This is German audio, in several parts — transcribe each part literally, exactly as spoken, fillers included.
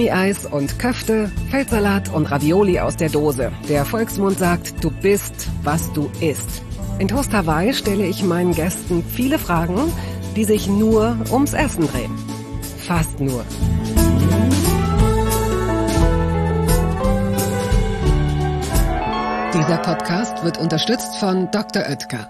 Gummieis und Köfte, Feldsalat und Ravioli aus der Dose. Der Volksmund sagt, du bist, was du isst. In Toast Hawaii stelle ich meinen Gästen viele Fragen, die sich nur ums Essen drehen. Fast nur. Dieser Podcast wird unterstützt von Doktor Oetker.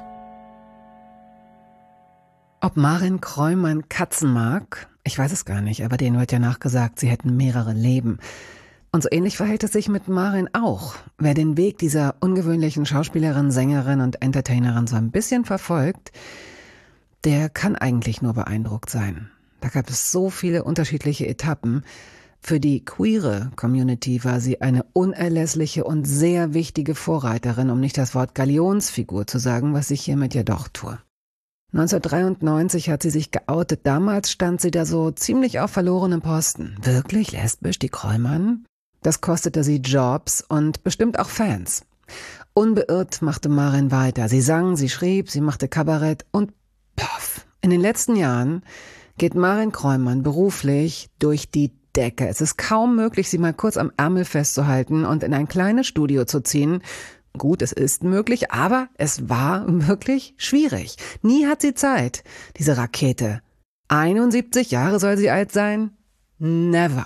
Ob Marin Kräumann Katzen mag? Ich weiß es gar nicht, aber denen wird ja nachgesagt, sie hätten mehrere Leben. Und so ähnlich verhält es sich mit Marin auch. Wer den Weg dieser ungewöhnlichen Schauspielerin, Sängerin und Entertainerin so ein bisschen verfolgt, der kann eigentlich nur beeindruckt sein. Da gab es so viele unterschiedliche Etappen. Für die queere Community war sie eine unerlässliche und sehr wichtige Vorreiterin, um nicht das Wort Galionsfigur zu sagen, was ich hiermit ja doch tue. neunzehnhundertdreiundneunzig hat sie sich geoutet. Damals stand sie da so ziemlich auf verlorenem Posten. Wirklich lesbisch, die Kräumann? Das kostete sie Jobs und bestimmt auch Fans. Unbeirrt machte Marin weiter. Sie sang, sie schrieb, sie machte Kabarett und poff. In den letzten Jahren geht Marin Kräumann beruflich durch die Decke. Es ist kaum möglich, sie mal kurz am Ärmel festzuhalten und in ein kleines Studio zu ziehen. Gut, es ist möglich, aber es war wirklich schwierig. Nie hat sie Zeit, diese Rakete. einundsiebzig Jahre soll sie alt sein? Never.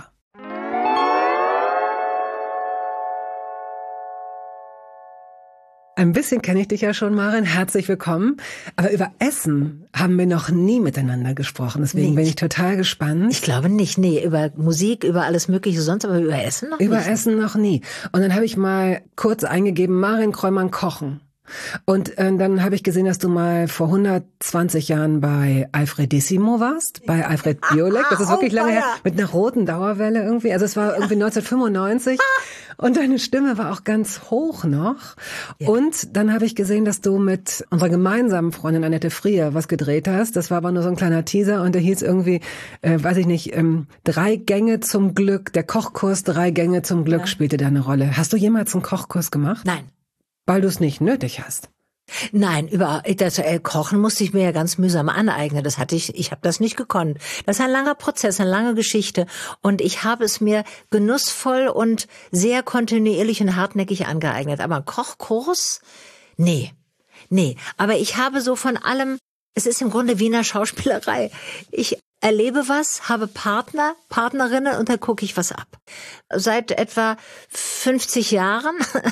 Ein bisschen kenne ich dich ja schon, Marin. Herzlich willkommen. Aber über Essen haben wir noch nie miteinander gesprochen. Deswegen nee, bin ich total gespannt. Ich glaube nicht. Nee, über Musik, über alles Mögliche sonst, aber über Essen noch über nicht. Über Essen noch nie. Und dann habe ich mal kurz eingegeben, Marin Kräumann kochen. Und äh, dann habe ich gesehen, dass du mal vor hundertzwanzig Jahren bei Alfredissimo warst, bei Alfred Biolek. Das ist wirklich oh, lange her, mit einer roten Dauerwelle irgendwie. Also es war irgendwie neunzehnhundertfünfundneunzig und deine Stimme war auch ganz hoch noch. Ja. Und dann habe ich gesehen, dass du mit unserer gemeinsamen Freundin Annette Frier was gedreht hast. Das war aber nur so ein kleiner Teaser und der hieß irgendwie, äh, weiß ich nicht, ähm, drei Gänge zum Glück, der Kochkurs drei Gänge zum Glück ja. spielte da eine Rolle. Hast du jemals einen Kochkurs gemacht? Nein. Weil du es nicht nötig hast. Nein, über das äh, Kochen musste ich mir ja ganz mühsam aneignen. Das hatte ich, ich habe das nicht gekonnt. Das ist ein langer Prozess, eine lange Geschichte. Und ich habe es mir genussvoll und sehr kontinuierlich und hartnäckig angeeignet. Aber ein Kochkurs? Nee, nee. Aber ich habe so von allem, es ist im Grunde wie in der Schauspielerei. Ich erlebe was, habe Partner, Partnerinnen und dann gucke ich was ab. Seit etwa fünfzig Jahren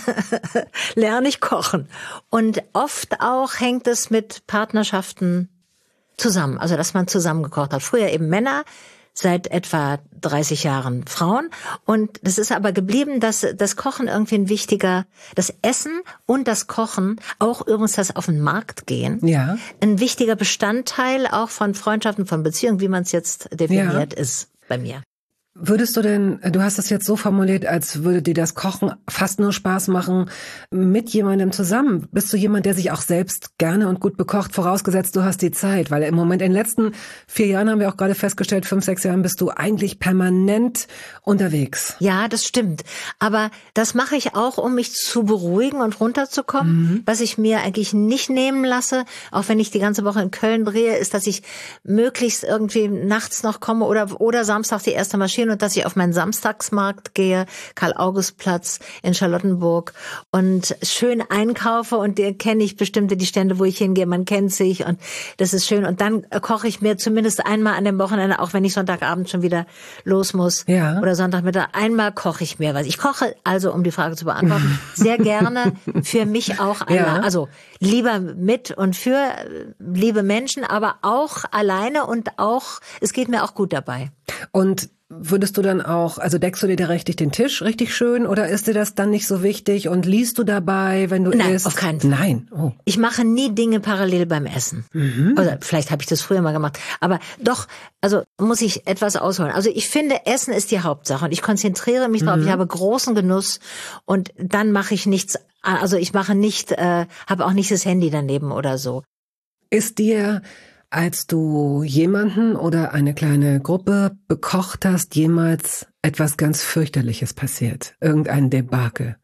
lerne ich kochen. Und oft auch hängt es mit Partnerschaften zusammen. Also, dass man zusammen gekocht hat. Früher eben Männer, seit etwa dreißig Jahren Frauen. Und das ist aber geblieben, dass das Kochen irgendwie ein wichtiger, das Essen und das Kochen, auch übrigens das auf den Markt gehen, ja. ein wichtiger Bestandteil auch von Freundschaften, von Beziehungen, wie man es jetzt definiert, ja. ist bei mir. Würdest du denn, du hast das jetzt so formuliert, als würde dir das Kochen fast nur Spaß machen mit jemandem zusammen. Bist du jemand, der sich auch selbst gerne und gut bekocht, vorausgesetzt du hast die Zeit? Weil im Moment, in den letzten vier Jahren haben wir auch gerade festgestellt, fünf, sechs Jahren bist du eigentlich permanent unterwegs. Ja, das stimmt. Aber das mache ich auch, um mich zu beruhigen und runterzukommen. Mhm. Was ich mir eigentlich nicht nehmen lasse, auch wenn ich die ganze Woche in Köln drehe, ist, dass ich möglichst irgendwie nachts noch komme oder, oder Samstag die erste Maschine und dass ich auf meinen Samstagsmarkt gehe, Karl-August-Platz in Charlottenburg und schön einkaufe und da kenne ich bestimmte die Stände, wo ich hingehe, man kennt sich und das ist schön und dann koche ich mir zumindest einmal an dem Wochenende, auch wenn ich Sonntagabend schon wieder los muss ja. oder Sonntagmittag, einmal koche ich mir was. Ich koche also, um die Frage zu beantworten, sehr gerne für mich auch, ja. allein, also lieber mit und für liebe Menschen, aber auch alleine und auch, es geht mir auch gut dabei. Und würdest du dann auch, also deckst du dir da richtig den Tisch richtig schön oder ist dir das dann nicht so wichtig und liest du dabei, wenn du Nein, isst? auf keinen Fall. Nein. Oh. Ich mache nie Dinge parallel beim Essen. Mhm. Oder vielleicht habe ich das früher mal gemacht. Aber doch, also muss ich etwas ausholen. Also ich finde, Essen ist die Hauptsache und ich konzentriere mich drauf. Mhm. Ich habe großen Genuss und dann mache ich nichts, also ich mache nicht, äh, habe auch nicht das Handy daneben oder so. Ist dir, als du jemanden oder eine kleine Gruppe bekocht hast, jemals etwas ganz Fürchterliches passiert? Irgendein Debakel?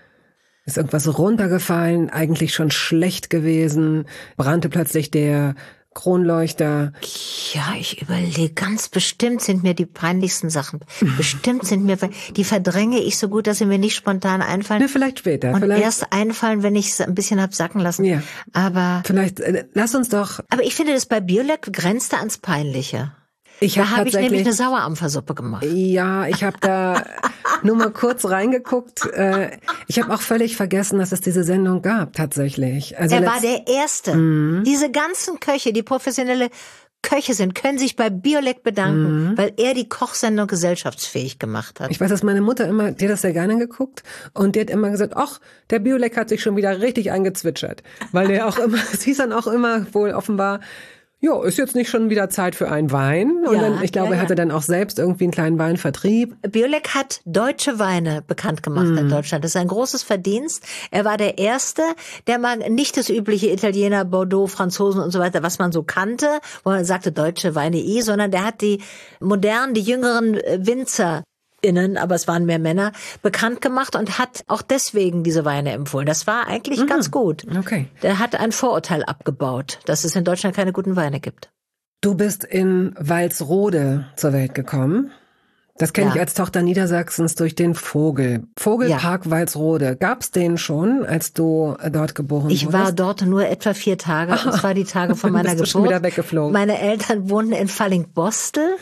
Ist irgendwas runtergefallen, eigentlich schon schlecht gewesen, brannte plötzlich der Kronleuchter. Ja, ich überlege, ganz bestimmt sind mir die peinlichsten Sachen. Bestimmt sind mir, die verdränge ich so gut, dass sie mir nicht spontan einfallen. Ne, vielleicht später. Und vielleicht erst einfallen, wenn ich es ein bisschen hab sacken lassen. Ja. Aber, vielleicht, äh, lass uns doch. aber ich finde, das bei Biolek grenzte ans Peinliche. Ich da hab habe ich nämlich tatsächlich- eine Sauerampfersuppe gemacht. Ja, ich habe da nur mal kurz reingeguckt. Äh, Ich habe auch völlig vergessen, dass es diese Sendung gab, tatsächlich. Also Er letzt- war der Erste. Mhm. Diese ganzen Köche, die professionelle Köche sind, können sich bei Biolek bedanken, Mhm. weil er die Kochsendung gesellschaftsfähig gemacht hat. Ich weiß, dass meine Mutter immer, die hat das sehr gerne geguckt und die hat immer gesagt, ach, der Biolek hat sich schon wieder richtig eingezwitschert. Weil der auch immer, es hieß dann auch immer wohl offenbar, ja, ist jetzt nicht schon wieder Zeit für einen Wein? Und Ja, dann, ich glaube, ja, er hatte ja. dann auch selbst irgendwie einen kleinen Weinvertrieb. Biolek hat deutsche Weine bekannt gemacht Mhm. in Deutschland. Das ist ein großes Verdienst. Er war der Erste, der mal nicht das übliche Italiener, Bordeaux, Franzosen und so weiter, was man so kannte, wo man sagte deutsche Weine eh, sondern der hat die modernen, die jüngeren Winzer innen, aber es waren mehr Männer, bekannt gemacht und hat auch deswegen diese Weine empfohlen. Das war eigentlich Mhm. ganz gut. Okay. Der hat ein Vorurteil abgebaut, dass es in Deutschland keine guten Weine gibt. Du bist in Walsrode zur Welt gekommen. Das kenne Ja. ich als Tochter Niedersachsens durch den Vogel. Vogelpark Walsrode. Gab's den schon, als du äh, dort geboren Ich wurdest? war dort nur etwa vier Tage, und zwar die Tage von Dann meiner bist du schon Geburt. wieder weggeflogen. Meine Eltern wohnten in Fallingbostel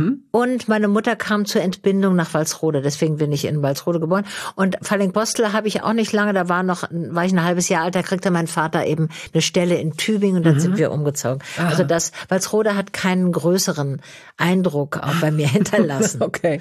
und meine Mutter kam zur Entbindung nach Walsrode. Deswegen bin ich in Walsrode geboren. Und Fallingbostel habe ich auch nicht lange, da war noch, war ich ein halbes Jahr alt, da kriegte mein Vater eben eine Stelle in Tübingen und dann sind wir umgezogen. Also das, Walsrode hat keinen größeren Eindruck auch bei mir hinterlassen. Okay.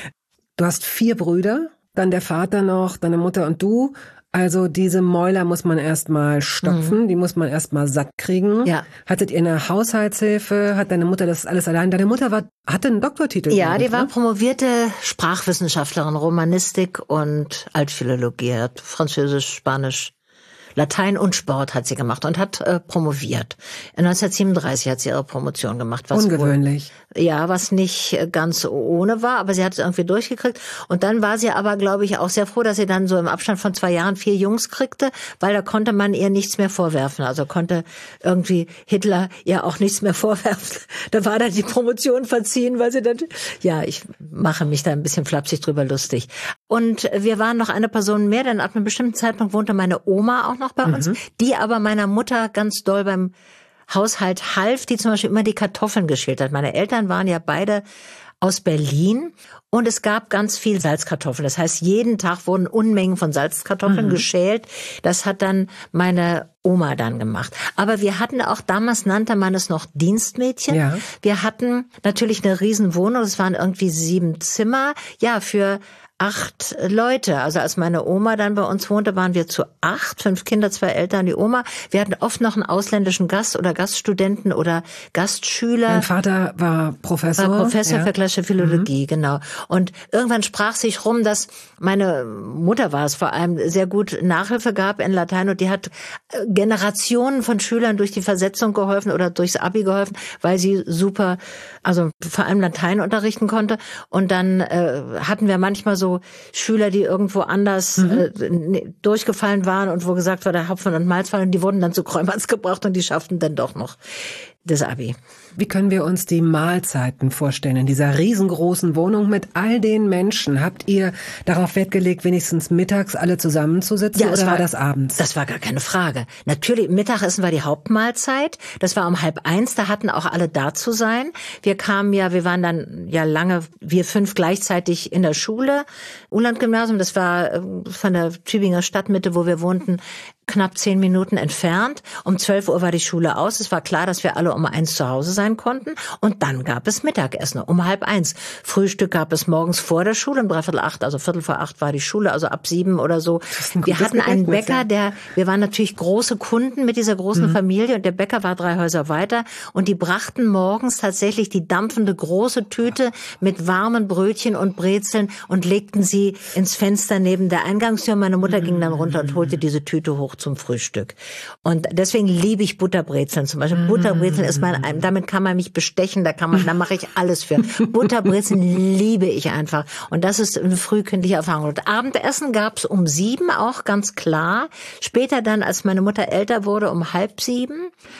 Du hast vier Brüder, dann der Vater noch, deine Mutter und du. Also diese Mäuler muss man erstmal stopfen, die muss man erstmal satt kriegen. Ja. Hattet ihr eine Haushaltshilfe? Hat deine Mutter das alles allein? Deine Mutter war, hatte einen Doktortitel. Ja, glaub die ich, war ne? promovierte Sprachwissenschaftlerin, Romanistik und Altphilologie, hat Französisch, Spanisch, Latein und Sport hat sie gemacht und hat äh, promoviert. neunzehnhundertsiebenunddreißig hat sie ihre Promotion gemacht. Was Ungewöhnlich. Wohl, ja, was nicht äh, ganz ohne war, aber sie hat es irgendwie durchgekriegt. Und dann war sie aber, glaube ich, auch sehr froh, dass sie dann so im Abstand von zwei Jahren vier Jungs kriegte, weil da konnte man ihr nichts mehr vorwerfen. Also konnte irgendwie Hitler ihr auch nichts mehr vorwerfen. Da war dann die Promotion verziehen, weil sie dann, ja, ich mache mich da ein bisschen flapsig drüber lustig. Und wir waren noch eine Person mehr, denn ab einem bestimmten Zeitpunkt wohnte meine Oma auch noch bei uns, die aber meiner Mutter ganz doll beim Haushalt half, die zum Beispiel immer die Kartoffeln geschält hat. Meine Eltern waren ja beide aus Berlin und es gab ganz viel Salzkartoffeln. Das heißt, jeden Tag wurden Unmengen von Salzkartoffeln mhm. geschält. Das hat dann meine Oma dann gemacht. Aber wir hatten auch, damals nannte man es noch Dienstmädchen. Ja. Wir hatten natürlich eine Riesenwohnung, es waren irgendwie sieben Zimmer, ja, für acht Leute. Also als meine Oma dann bei uns wohnte, waren wir zu acht, fünf Kinder, zwei Eltern, die Oma. Wir hatten oft noch einen ausländischen Gast oder Gaststudenten oder Gastschüler. Mein Vater war Professor. War Professor ja. für klassische Philologie, mhm. genau. Und irgendwann sprach sich rum, dass meine Mutter war es vor allem, sehr gut Nachhilfe gab in Latein und die hat Generationen von Schülern durch die Versetzung geholfen oder durchs Abi geholfen, weil sie super, also vor allem Latein unterrichten konnte. Und dann äh, hatten wir manchmal so Schüler, die irgendwo anders mhm. äh, durchgefallen waren und wo gesagt war, der Hopfen und Malz fallen, die wurden dann zu Kräumanns gebracht und die schafften dann doch noch das Abi. Wie können wir uns die Mahlzeiten vorstellen in dieser riesengroßen Wohnung mit all den Menschen? Habt ihr darauf Wert gelegt, wenigstens mittags alle zusammenzusitzen ja, oder war, war das abends? Das war gar keine Frage. Natürlich, Mittagessen war die Hauptmahlzeit. Das war um halb eins, da hatten auch alle da zu sein. Wir kamen ja, wir waren dann ja lange, wir fünf gleichzeitig in der Schule. Uland-Gymnasium, das war von der Tübinger Stadtmitte, wo wir wohnten, knapp zehn Minuten entfernt. Um zwölf Uhr war die Schule aus. Es war klar, dass wir alle um eins zu Hause sein konnten. Und dann gab es Mittagessen um halb eins. Frühstück gab es morgens vor der Schule, um dreiviertel acht, also viertel vor acht war die Schule, also ab sieben oder so. Ein wir hatten einen Gedächtnis, Bäcker, ja. der, wir waren natürlich große Kunden mit dieser großen mhm. Familie und der Bäcker war drei Häuser weiter und die brachten morgens tatsächlich die dampfende große Tüte mit warmen Brötchen und Brezeln und legten sie ins Fenster neben der Eingangstür. Meine Mutter ging dann runter und holte diese Tüte hoch zum Frühstück. Und deswegen liebe ich Butterbrezeln. Zum Beispiel Butterbrezeln ist mein, damit kann man mich bestechen, da kann man, da mache ich alles für. Butterbrezeln liebe ich einfach. Und das ist eine frühkindliche Erfahrung. Und Abendessen gab's um sieben auch ganz klar. Später dann, als meine Mutter älter wurde, um halb sieben.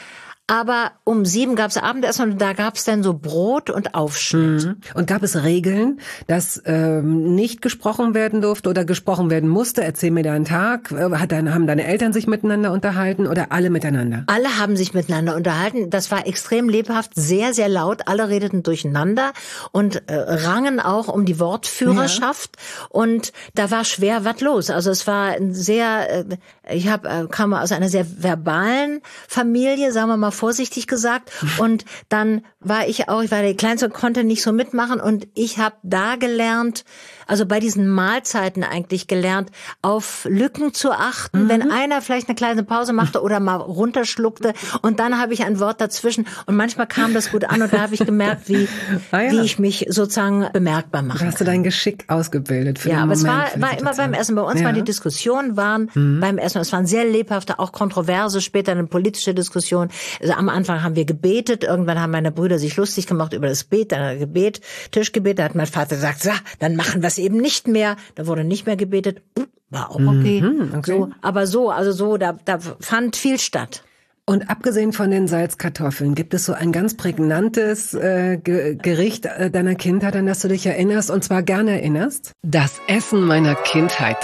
Aber um sieben gab es Abendessen und da gab es dann so Brot und Aufschnitt. Mhm. Und gab es Regeln, dass ähm, nicht gesprochen werden durfte oder gesprochen werden musste? Erzähl mir deinen Tag. Hat dein, haben deine Eltern sich miteinander unterhalten oder alle miteinander? Alle haben sich miteinander unterhalten. Das war extrem lebhaft, sehr, sehr laut. Alle redeten durcheinander und äh, rangen auch um die Wortführerschaft. Ja. Und da war schwer was los. Also es war ein sehr, äh, ich hab, äh, kam aus einer sehr verbalen Familie, sagen wir mal vorsichtig gesagt. Und dann war ich auch, ich war der Kleinste und konnte nicht so mitmachen. Und ich habe da gelernt, also bei diesen Mahlzeiten eigentlich gelernt, auf Lücken zu achten, mhm. wenn einer vielleicht eine kleine Pause machte oder mal runterschluckte und dann habe ich ein Wort dazwischen und manchmal kam das gut an und da habe ich gemerkt, wie ah, ja. wie ich mich sozusagen bemerkbar mache. Da hast du dein Geschick ausgebildet für ja, den aber Moment, es war, war immer beim Essen. Bei uns ja. waren die Diskussionen waren mhm. beim Essen. Es waren sehr lebhafte, auch kontroverse, später eine politische Diskussion. Also am Anfang haben wir gebetet, irgendwann haben meine Brüder sich lustig gemacht über das Bet, dann Gebet, Tischgebet, da hat mein Vater gesagt, so, dann machen wir es eben nicht mehr. Da wurde nicht mehr gebetet. War auch okay. Mhm, okay. So, aber so, also so, da, da fand viel statt. Und abgesehen von den Salzkartoffeln, gibt es so ein ganz prägnantes äh, Ge- Gericht äh, deiner Kindheit, an das du dich erinnerst und zwar gerne erinnerst? Das Essen meiner Kindheit.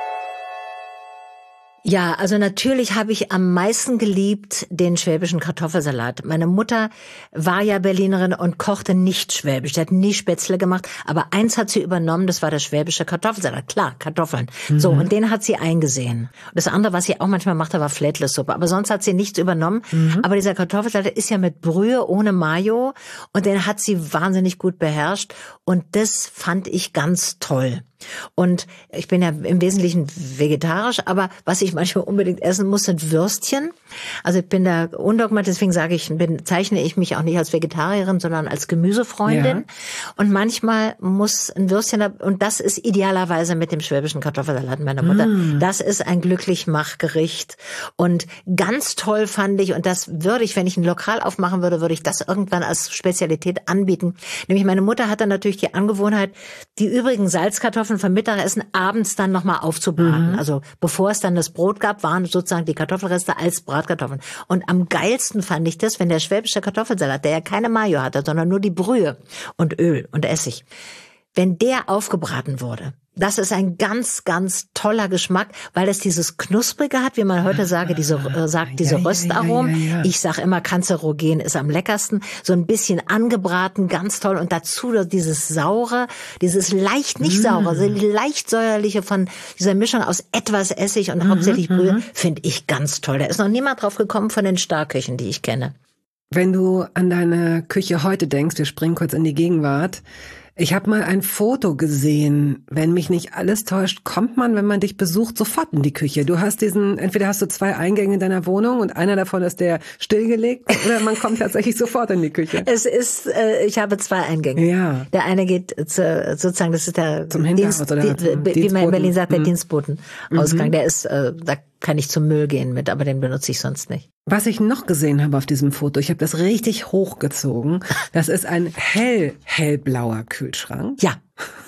Ja, also natürlich habe ich am meisten geliebt den schwäbischen Kartoffelsalat. Meine Mutter war ja Berlinerin und kochte nicht schwäbisch. Sie hat nie Spätzle gemacht, aber eins hat sie übernommen, das war der schwäbische Kartoffelsalat. Klar, Kartoffeln. Mhm. So, und den hat sie eingesehen. Das andere, was sie auch manchmal machte, war Flätlesuppe. Aber sonst hat sie nichts übernommen. Mhm. Aber dieser Kartoffelsalat ist ja mit Brühe ohne Mayo und den hat sie wahnsinnig gut beherrscht. Und das fand ich ganz toll. Und ich bin ja im Wesentlichen vegetarisch, aber was ich manchmal unbedingt essen muss, sind Würstchen. Also ich bin da undogmatisch, deswegen sage ich, bin, zeichne ich mich auch nicht als Vegetarierin, sondern als Gemüsefreundin. Ja. Und manchmal muss ein Würstchen, und das ist idealerweise mit dem schwäbischen Kartoffelsalat meiner Mutter. Mm. Das ist ein Glücklichmachgericht. Und ganz toll fand ich, und das würde ich, wenn ich ein Lokal aufmachen würde, würde ich das irgendwann als Spezialität anbieten. Nämlich meine Mutter hatte natürlich die Angewohnheit, die übrigen Salzkartoffeln vom Mittagessen abends dann nochmal aufzubraten. Mhm. Also bevor es dann das Brot gab, waren sozusagen die Kartoffelreste als Bratkartoffeln. Und am geilsten fand ich das, wenn der schwäbische Kartoffelsalat, der ja keine Mayo hatte, sondern nur die Brühe und Öl und Essig, wenn der aufgebraten wurde. Das ist ein ganz, ganz toller Geschmack, weil es dieses Knusprige hat, wie man heute sage, diese, äh, sagt, diese ja, Röstaromen. Ja, ja, ja. Ich sag immer, Kanzerogen ist am leckersten. So ein bisschen angebraten, ganz toll. Und dazu dieses Saure, dieses leicht nicht saure, also leicht säuerliche von dieser Mischung aus etwas Essig und mhm, hauptsächlich Brühe, finde ich ganz toll. Da ist noch niemand drauf gekommen von den Starköchen, die ich kenne. Wenn du an deine Küche heute denkst, wir springen kurz in die Gegenwart. Ich habe mal ein Foto gesehen, wenn mich nicht alles täuscht, kommt man, wenn man dich besucht, sofort in die Küche. Du hast diesen, entweder hast du zwei Eingänge in deiner Wohnung und einer davon ist der stillgelegt oder man kommt tatsächlich sofort in die Küche. Es ist, äh, ich habe zwei Eingänge. Ja. Der eine geht zu, sozusagen, das ist der zum Hinterhaus oder die, zum wie man in Berlin sagt, der mhm. Dienstbotenausgang. Mhm. Der ist, äh, da kann ich zum Müll gehen mit, aber den benutze ich sonst nicht. Was ich noch gesehen habe auf diesem Foto, ich habe das richtig hochgezogen, das ist ein hell, hellblauer Kühlschrank. Ja.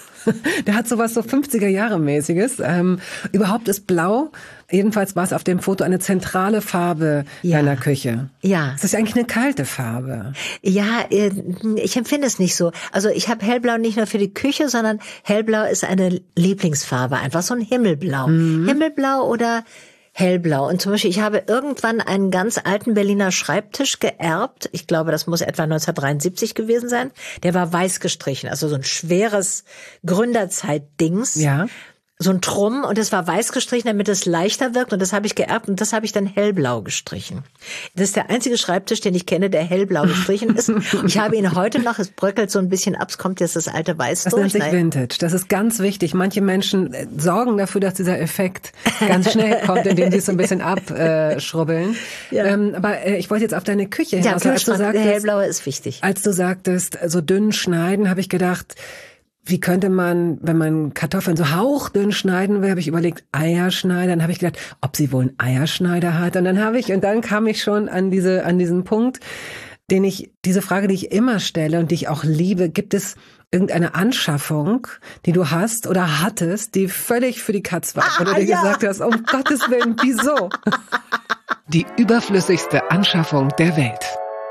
Der hat sowas so fünfziger-Jahre-mäßiges. Ähm, überhaupt ist blau, jedenfalls war es auf dem Foto eine zentrale Farbe ja. deiner Küche. Ja. Es ist eigentlich eine kalte Farbe. Ja, ich empfinde es nicht so. Also ich habe hellblau nicht nur für die Küche, sondern hellblau ist eine Lieblingsfarbe, einfach so ein Himmelblau. Mhm. Himmelblau oder hellblau. Und zum Beispiel, ich habe irgendwann einen ganz alten Berliner Schreibtisch geerbt. Ich glaube, das muss etwa neunzehnhundertdreiundsiebzig gewesen sein. Der war weiß gestrichen, also so ein schweres Gründerzeit-Dings. Ja. So ein Trumm und es war weiß gestrichen, damit es leichter wirkt und das habe ich geerbt und das habe ich dann hellblau gestrichen. Das ist der einzige Schreibtisch, den ich kenne, der hellblau gestrichen ist. Und ich habe ihn heute noch, es bröckelt so ein bisschen ab, es kommt jetzt das alte Weiß das durch. Das nennt sich Vintage, das ist ganz wichtig. Manche Menschen sorgen dafür, dass dieser Effekt ganz schnell kommt, indem sie es so ein bisschen abschrubbeln. Ja. Ähm, aber äh, ich wollte jetzt auf deine Küche hin. Ja, also, als du sagtest, der hellblaue ist wichtig. Als du sagtest, so dünn schneiden, habe ich gedacht, wie könnte man, wenn man Kartoffeln so hauchdünn schneiden will, habe ich überlegt, Eierschneider. Dann habe ich gedacht, ob sie wohl einen Eierschneider hat. Und dann habe ich, und dann kam ich schon an diese, an diesen Punkt, den ich, diese Frage, die ich immer stelle und die ich auch liebe, gibt es irgendeine Anschaffung, die du hast oder hattest, die völlig für die Katz war, ah, wo du dir ja. gesagt hast, um Gottes Willen, wieso? Die überflüssigste Anschaffung der Welt.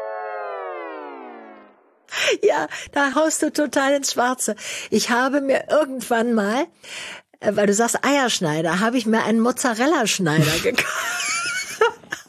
Ja, da haust du total ins Schwarze. Ich habe mir irgendwann mal, weil du sagst Eierschneider, habe ich mir einen Mozzarella-Schneider gekauft.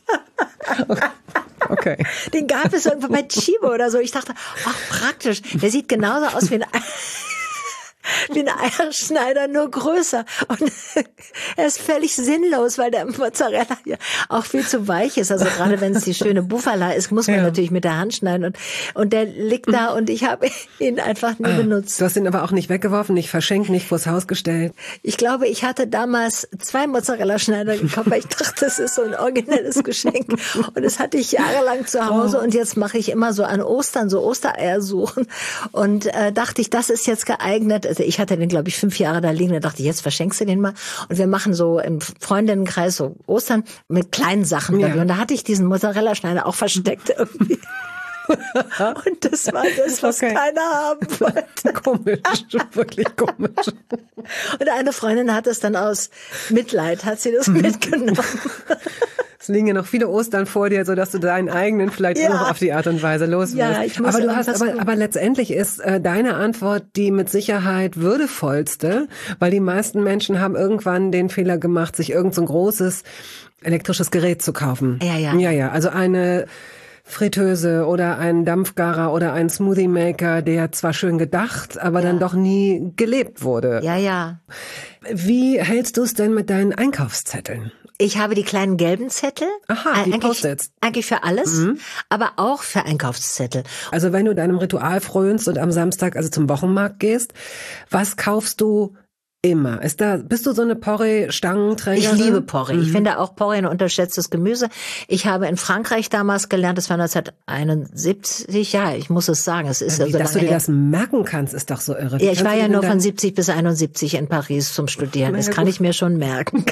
Okay. Den gab es irgendwo bei Chibo oder so. Ich dachte, ach praktisch, der sieht genauso aus wie ein wie ein Eierschneider, nur größer. Und er ist völlig sinnlos, weil der Mozzarella ja auch viel zu weich ist. Also gerade wenn es die schöne Bufala ist, muss man ja. natürlich mit der Hand schneiden. Und, und der liegt da und ich habe ihn einfach nie benutzt. Du hast ihn aber auch nicht weggeworfen, nicht verschenkt, nicht vors Haus gestellt. Ich glaube, ich hatte damals zwei Mozzarella-Schneider gekauft, weil ich dachte, das ist so ein originelles Geschenk. Und das hatte ich jahrelang zu Hause. Und jetzt mache ich immer so an Ostern, so Ostereier suchen. Und äh, dachte ich, das ist jetzt geeignet. Also ich hatte den, glaube ich, fünf Jahre da liegen. Da dachte ich, jetzt verschenkst du den mal. Und wir machen so im Freundinnenkreis so Ostern mit kleinen Sachen. Ja. Und da hatte ich diesen Mozzarella-Schneider auch versteckt irgendwie. Und das war das, was okay. keiner haben wollte. Komisch, wirklich komisch. Und eine Freundin hat es dann aus Mitleid, hat sie das mitgenommen. Es liegen ja noch viele Ostern vor dir, sodass du deinen eigenen vielleicht ja. noch auf die Art und Weise los wirst. Ja, ich muss aber du hast, aber, aber letztendlich ist äh, deine Antwort die mit Sicherheit würdevollste, weil die meisten Menschen haben irgendwann den Fehler gemacht, sich irgend so ein großes elektrisches Gerät zu kaufen. Ja, ja. Ja, ja. Also eine Fritteuse oder ein Dampfgarer oder ein Smoothie Maker, der zwar schön gedacht, aber ja. dann doch nie gelebt wurde. Ja, ja. Wie hältst du es denn mit deinen Einkaufszetteln? Ich habe die kleinen gelben Zettel. Aha, die eigentlich, Post-its. Eigentlich für alles, mhm. aber auch für Einkaufszettel. Also wenn du deinem Ritual frönst und am Samstag also zum Wochenmarkt gehst, was kaufst du immer? Ist da, bist du so eine Porree-Stangenträgerin? Ich liebe Porree. Mhm. Ich finde auch Porree ein unterschätztes Gemüse. Ich habe in Frankreich damals gelernt, das war neunzehnhunderteinundsiebzig, ja, ich muss es sagen, es ist ja so Dass du dir her. Das merken kannst, ist doch so irre. Ja, ich war ja nur von siebzig bis einundsiebzig in Paris zum Studieren. Das kann ich mir schon merken.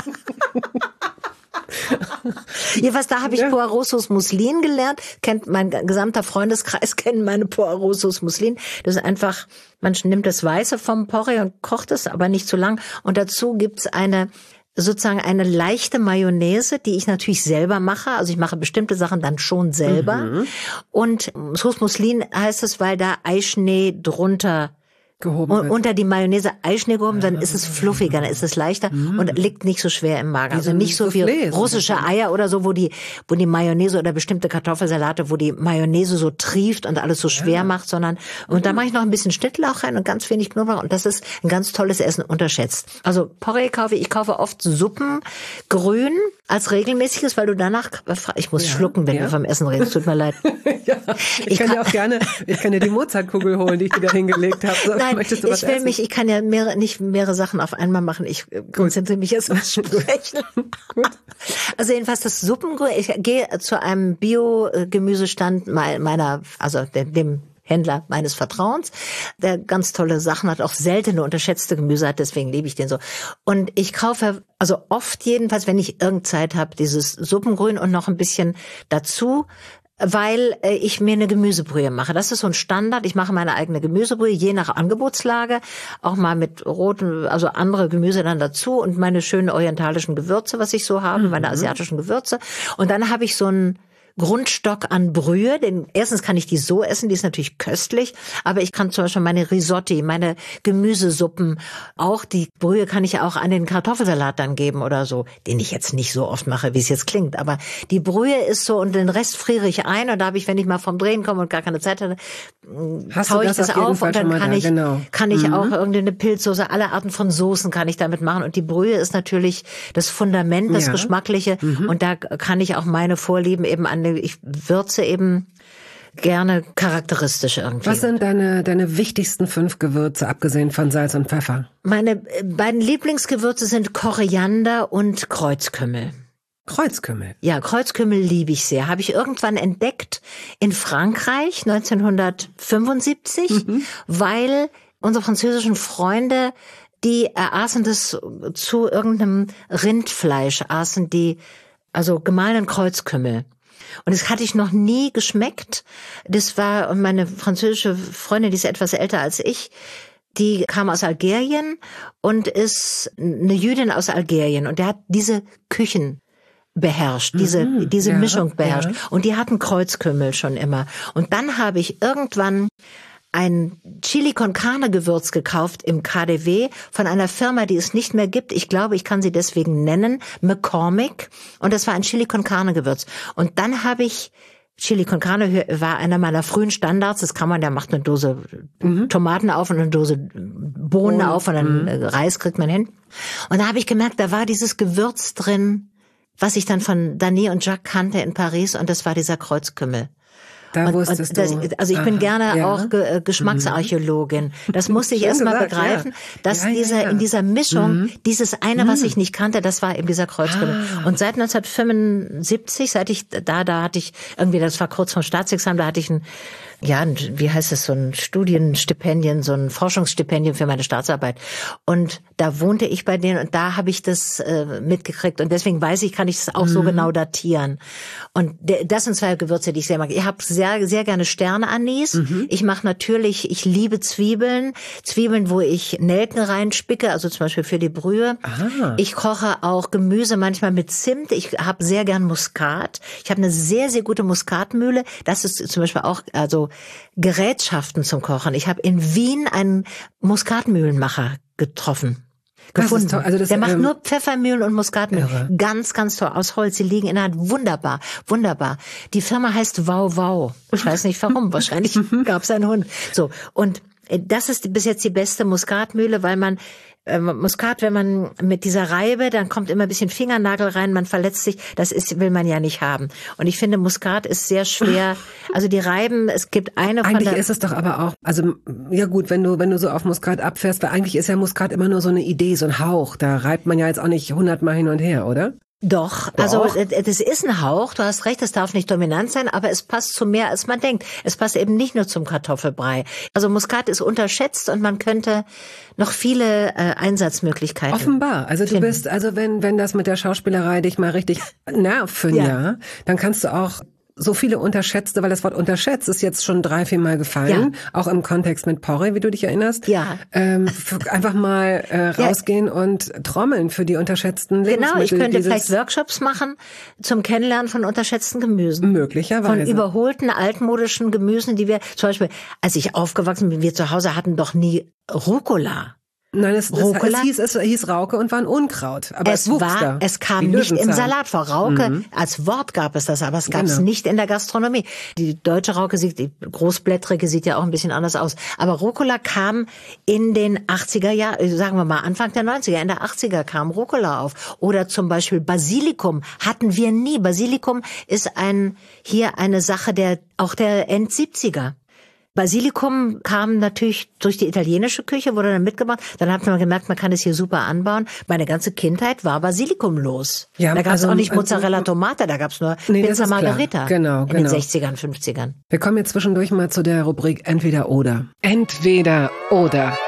Jedenfalls, da habe ich ja. Poirot-Sauce Mousseline gelernt. Kennt mein gesamter Freundeskreis, kennen meine Poirot-Sauce Mousseline. Das ist einfach, man nimmt das Weiße vom Porree und kocht es, aber nicht zu lang. Und dazu gibt's eine, sozusagen eine leichte Mayonnaise, die ich natürlich selber mache. Also ich mache bestimmte Sachen dann schon selber. Mhm. Und Sauce Mousseline heißt es, weil da Eischnee drunter gehoben und unter die Mayonnaise Eischnee gehoben, dann ist es fluffiger, dann ist es leichter mm. und liegt nicht so schwer im Magen. Also nicht so wie russische Eier oder so, wo die, wo die Mayonnaise oder bestimmte Kartoffelsalate, wo die Mayonnaise so trieft und alles so schwer ja. macht, sondern, und da mache ich noch ein bisschen Schnittlauch rein und ganz wenig Knoblauch und das ist ein ganz tolles Essen, unterschätzt. Also Porree kaufe ich, ich kaufe oft Suppen, grün, als regelmäßiges, weil du danach, ich muss ja, schlucken, wenn ja. wir vom Essen reden, es tut mir leid. ja, ich, ich kann dir auch gerne, ich kann dir die Mozartkugel holen, die ich dir da hingelegt habe. So, Nein, ich will essen? mich, ich kann ja mehrere, nicht mehrere Sachen auf einmal machen. Ich konzentriere mich jetzt aufs Sprechen. Gut. Also jedenfalls das Suppengrün, ich gehe zu einem Bio-Gemüsestand meiner, also dem Händler meines Vertrauens, der ganz tolle Sachen hat, auch seltene, unterschätzte Gemüse hat, deswegen liebe ich den so. Und ich kaufe, also oft jedenfalls, wenn ich irgend Zeit habe, dieses Suppengrün und noch ein bisschen dazu, weil äh, ich mir eine Gemüsebrühe mache. Das ist so ein Standard. Ich mache meine eigene Gemüsebrühe, je nach Angebotslage, auch mal mit roten, also andere Gemüse dann dazu und meine schönen orientalischen Gewürze, was ich so habe, mhm. meine asiatischen Gewürze. Und dann habe ich so einen Grundstock an Brühe, denn erstens kann ich die so essen, die ist natürlich köstlich, aber ich kann zum Beispiel meine Risotti, meine Gemüsesuppen, auch die Brühe kann ich auch an den Kartoffelsalat dann geben oder so, den ich jetzt nicht so oft mache, wie es jetzt klingt, aber die Brühe ist so und den Rest friere ich ein und da habe ich, wenn ich mal vom Drehen komme und gar keine Zeit hatte, taue ich das auf und dann kann ich, genau. kann ich mhm. auch irgendeine Pilzsoße, alle Arten von Soßen kann ich damit machen und die Brühe ist natürlich das Fundament, das ja. Geschmackliche mhm. und da kann ich auch meine Vorlieben eben an ich würze eben gerne charakteristisch irgendwie. Was sind deine, deine wichtigsten fünf Gewürze, abgesehen von Salz und Pfeffer? Meine beiden Lieblingsgewürze sind Koriander und Kreuzkümmel. Kreuzkümmel? Ja, Kreuzkümmel liebe ich sehr. Habe ich irgendwann entdeckt in Frankreich neunzehnhundertfünfundsiebzig, mhm. weil unsere französischen Freunde, die aßen das zu irgendeinem Rindfleisch, aßen die, also gemahlenen Kreuzkümmel. Und das hatte ich noch nie geschmeckt. Das war, und meine französische Freundin, die ist etwas älter als ich, die kam aus Algerien und ist eine Jüdin aus Algerien. Und der hat diese Küchen beherrscht, diese mhm, diese ja, Mischung beherrscht. Ja. Und die hatten Kreuzkümmel schon immer. Und dann habe ich irgendwann ein Chili con Carne Gewürz gekauft im K D W von einer Firma, die es nicht mehr gibt. Ich glaube, ich kann sie deswegen nennen, McCormick. Und das war ein Chili con Carne Gewürz. Und dann habe ich Chili con Carne war einer meiner frühen Standards. Das kann man, der macht eine Dose mhm. Tomaten auf und eine Dose Bohnen oh. auf und dann mhm. Reis kriegt man hin. Und da habe ich gemerkt, da war dieses Gewürz drin, was ich dann von Dany und Jacques kannte in Paris, und das war dieser Kreuzkümmel. Da wusstest und das, du. Also ich Aha, bin gerne ja. auch Ge- Geschmacksarchäologin. Das musste ich erst mal begreifen, ja. dass ja, ja, dieser ja. in dieser Mischung, mhm. dieses eine, was ich nicht kannte, das war eben dieser Kreuzkümmel. Ah. Und seit neunzehnhundertfünfundsiebzig, seit ich da, da hatte ich irgendwie, das war kurz vom Staatsexamen, da hatte ich ein ja, wie heißt es, so ein Studienstipendien, so ein Forschungsstipendien für meine Staatsarbeit. Und da wohnte ich bei denen und da habe ich das äh, mitgekriegt. Und deswegen weiß ich, kann ich es auch mhm. so genau datieren. Und de, das sind zwei Gewürze, die ich sehr mag. Ich habe sehr, sehr gerne Sterneanis. Mhm. Ich mache natürlich, ich liebe Zwiebeln. Zwiebeln, wo ich Nelken reinspicke, also zum Beispiel für die Brühe. Aha. Ich koche auch Gemüse manchmal mit Zimt. Ich habe sehr gern Muskat. Ich habe eine sehr, sehr gute Muskatmühle. Das ist zum Beispiel auch, also Gerätschaften zum Kochen. Ich habe in Wien einen Muskatmühlenmacher getroffen. Gefunden. Das also das, der macht ähm, nur Pfeffermühlen und Muskatmühlen. Irre. Ganz, ganz toll. Aus Holz. Sie liegen in der Hand. Wunderbar. Wunderbar. Die Firma heißt Wow Wow. Ich weiß nicht warum. Wahrscheinlich gab es einen Hund. So. Und das ist bis jetzt die beste Muskatmühle, weil man äh, Muskat, wenn man mit dieser Reibe, dann kommt immer ein bisschen Fingernagel rein, man verletzt sich, das ist, will man ja nicht haben. Und ich finde, Muskat ist sehr schwer, also die Reiben, es gibt eine von Eigentlich der ist es doch aber auch, also ja gut, wenn du wenn du so auf Muskat abfährst, weil eigentlich ist ja Muskat immer nur so eine Idee, so ein Hauch, da reibt man ja jetzt auch nicht hundertmal hin und her, oder? Doch, Doch, also das ist ein Hauch, du hast recht, es darf nicht dominant sein, aber es passt zu mehr, als man denkt. Es passt eben nicht nur zum Kartoffelbrei. Also Muskat ist unterschätzt und man könnte noch viele äh, Einsatzmöglichkeiten Offenbar, also du finden. bist, also wenn wenn das mit der Schauspielerei dich mal richtig nervt für ein ja. Jahr, dann kannst du auch so viele unterschätzte, weil das Wort unterschätzt ist jetzt schon drei, vier Mal gefallen, ja. auch im Kontext mit Porree, wie du dich erinnerst. Ja. Ähm, einfach mal äh, rausgehen ja. und trommeln für die unterschätzten Lebensmittel. Genau, ich könnte vielleicht Workshops machen zum Kennenlernen von unterschätzten Gemüsen. Möglicherweise. Von überholten, altmodischen Gemüsen, die wir, zum Beispiel, als ich aufgewachsen bin, wir zu Hause hatten doch nie Rucola. Nein, es, es, es, hieß, es hieß Rauke und war ein Unkraut. Aber es, es wuchs war, da. Es kam nicht im Salat vor. Rauke, mhm. als Wort gab es das, aber es gab es genau. nicht in der Gastronomie. Die deutsche Rauke, sieht, die großblättrige, sieht ja auch ein bisschen anders aus. Aber Rucola kam in den achtziger Jahren, sagen wir mal Anfang der neunziger, in der achtziger kam Rucola auf. Oder zum Beispiel Basilikum hatten wir nie. Basilikum ist ein hier eine Sache der auch der End-siebziger. Basilikum kam natürlich durch die italienische Küche, wurde dann mitgebracht. Dann hat man gemerkt, man kann es hier super anbauen. Meine ganze Kindheit war basilikumlos. Ja, da gab es also, auch nicht Mozzarella Tomate, da gab es nur nee, Pizza Margherita genau, in genau. den sechzigern, fünfzigern. Wir kommen jetzt zwischendurch mal zu der Rubrik Entweder oder. Entweder oder.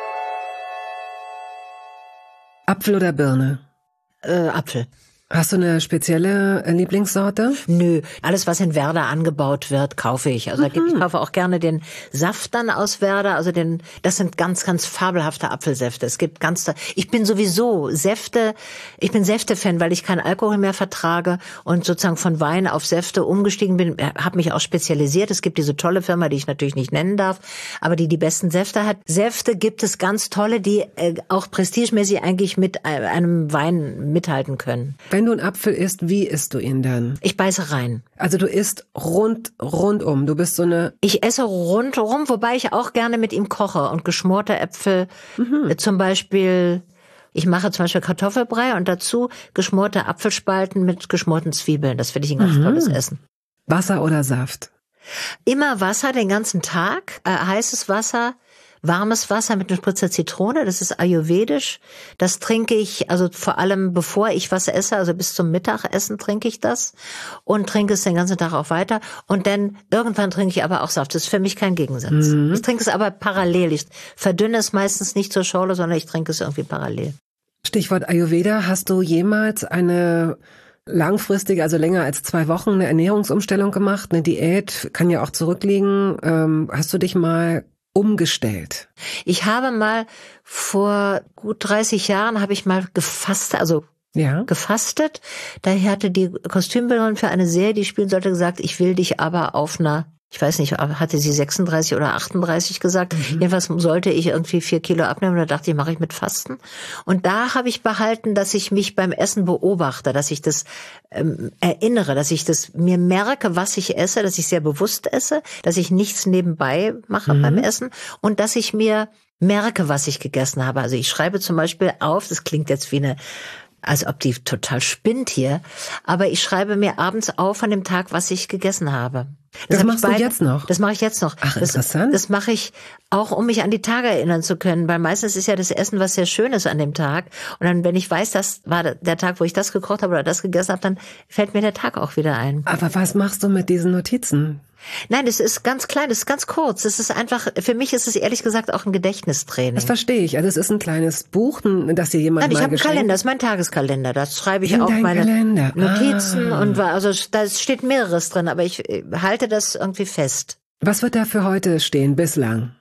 Apfel oder Birne? Äh, Apfel. Hast du eine spezielle Lieblingssorte? Nö, alles was in Werder angebaut wird, kaufe ich. Also mhm. ich kaufe auch gerne den Saft dann aus Werder, also den, das sind ganz, ganz fabelhafte Apfelsäfte. Es gibt ganz, ich bin sowieso Säfte, ich bin Säfte-Fan, weil ich keinen Alkohol mehr vertrage und sozusagen von Wein auf Säfte umgestiegen bin, habe mich auch spezialisiert. Es gibt diese tolle Firma, die ich natürlich nicht nennen darf, aber die die besten Säfte hat. Säfte gibt es ganz tolle, die äh, auch prestigemäßig eigentlich mit einem Wein mithalten können. Wenn du einen Apfel isst, wie isst du ihn dann? Ich beiße rein. Also du isst rund, rundum. Du bist so eine... Ich esse rundum, wobei ich auch gerne mit ihm koche. Und geschmorte Äpfel, mhm. äh, zum Beispiel, ich mache zum Beispiel Kartoffelbrei und dazu geschmorte Apfelspalten mit geschmorten Zwiebeln. Das finde ich ein ganz mhm. tolles Essen. Wasser oder Saft? Immer Wasser den ganzen Tag, äh, heißes Wasser. Warmes Wasser mit einer Spritze Zitrone, das ist ayurvedisch. Das trinke ich, also vor allem bevor ich was esse, also bis zum Mittagessen trinke ich das und trinke es den ganzen Tag auch weiter. Und dann irgendwann trinke ich aber auch Saft. Das ist für mich kein Gegensatz. Mhm. Ich trinke es aber parallel. Ich verdünne es meistens nicht zur Schorle, sondern ich trinke es irgendwie parallel. Stichwort Ayurveda. Hast du jemals eine langfristige, also länger als zwei Wochen, eine Ernährungsumstellung gemacht? Eine Diät kann ja auch zurückliegen. Ähm, hast du dich mal umgestellt? Ich habe mal vor gut dreißig Jahren habe ich mal gefastet, also Ja. gefastet. Daher hatte die Kostümbildnerin für eine Serie, die spielen sollte, gesagt, ich will dich aber auf einer, ich weiß nicht, hatte sie sechsunddreißig oder achtunddreißig gesagt. Mhm. Jedenfalls sollte ich irgendwie vier Kilo abnehmen. Da dachte ich, mache ich mit Fasten. Und da habe ich behalten, dass ich mich beim Essen beobachte, dass ich das ähm, erinnere, dass ich das mir merke, was ich esse, dass ich sehr bewusst esse, dass ich nichts nebenbei mache mhm. beim Essen und dass ich mir merke, was ich gegessen habe. Also ich schreibe zum Beispiel auf, das klingt jetzt wie eine, als ob die total spinnt hier, aber ich schreibe mir abends auf an dem Tag, was ich gegessen habe. Das, das machst du jetzt noch? Das mache ich jetzt noch. Ach, das, interessant. Das mache ich auch, um mich an die Tage erinnern zu können, weil meistens ist ja das Essen was sehr Schönes an dem Tag. Und dann, wenn ich weiß, das war der Tag, wo ich das gekocht habe oder das gegessen habe, dann fällt mir der Tag auch wieder ein. Aber was machst du mit diesen Notizen? Nein, das ist ganz klein, das ist ganz kurz. Das ist einfach, für mich ist es ehrlich gesagt auch ein Gedächtnistraining. Das verstehe ich. Also es ist ein kleines Buch, das dir jemand Nein, mal ich habe einen geschenkt. Kalender, das ist mein Tageskalender. Da schreibe ich In auch meine Kalender. Notizen Ah. und also da steht mehreres drin, aber ich halte das irgendwie fest. Was wird da für heute stehen bislang?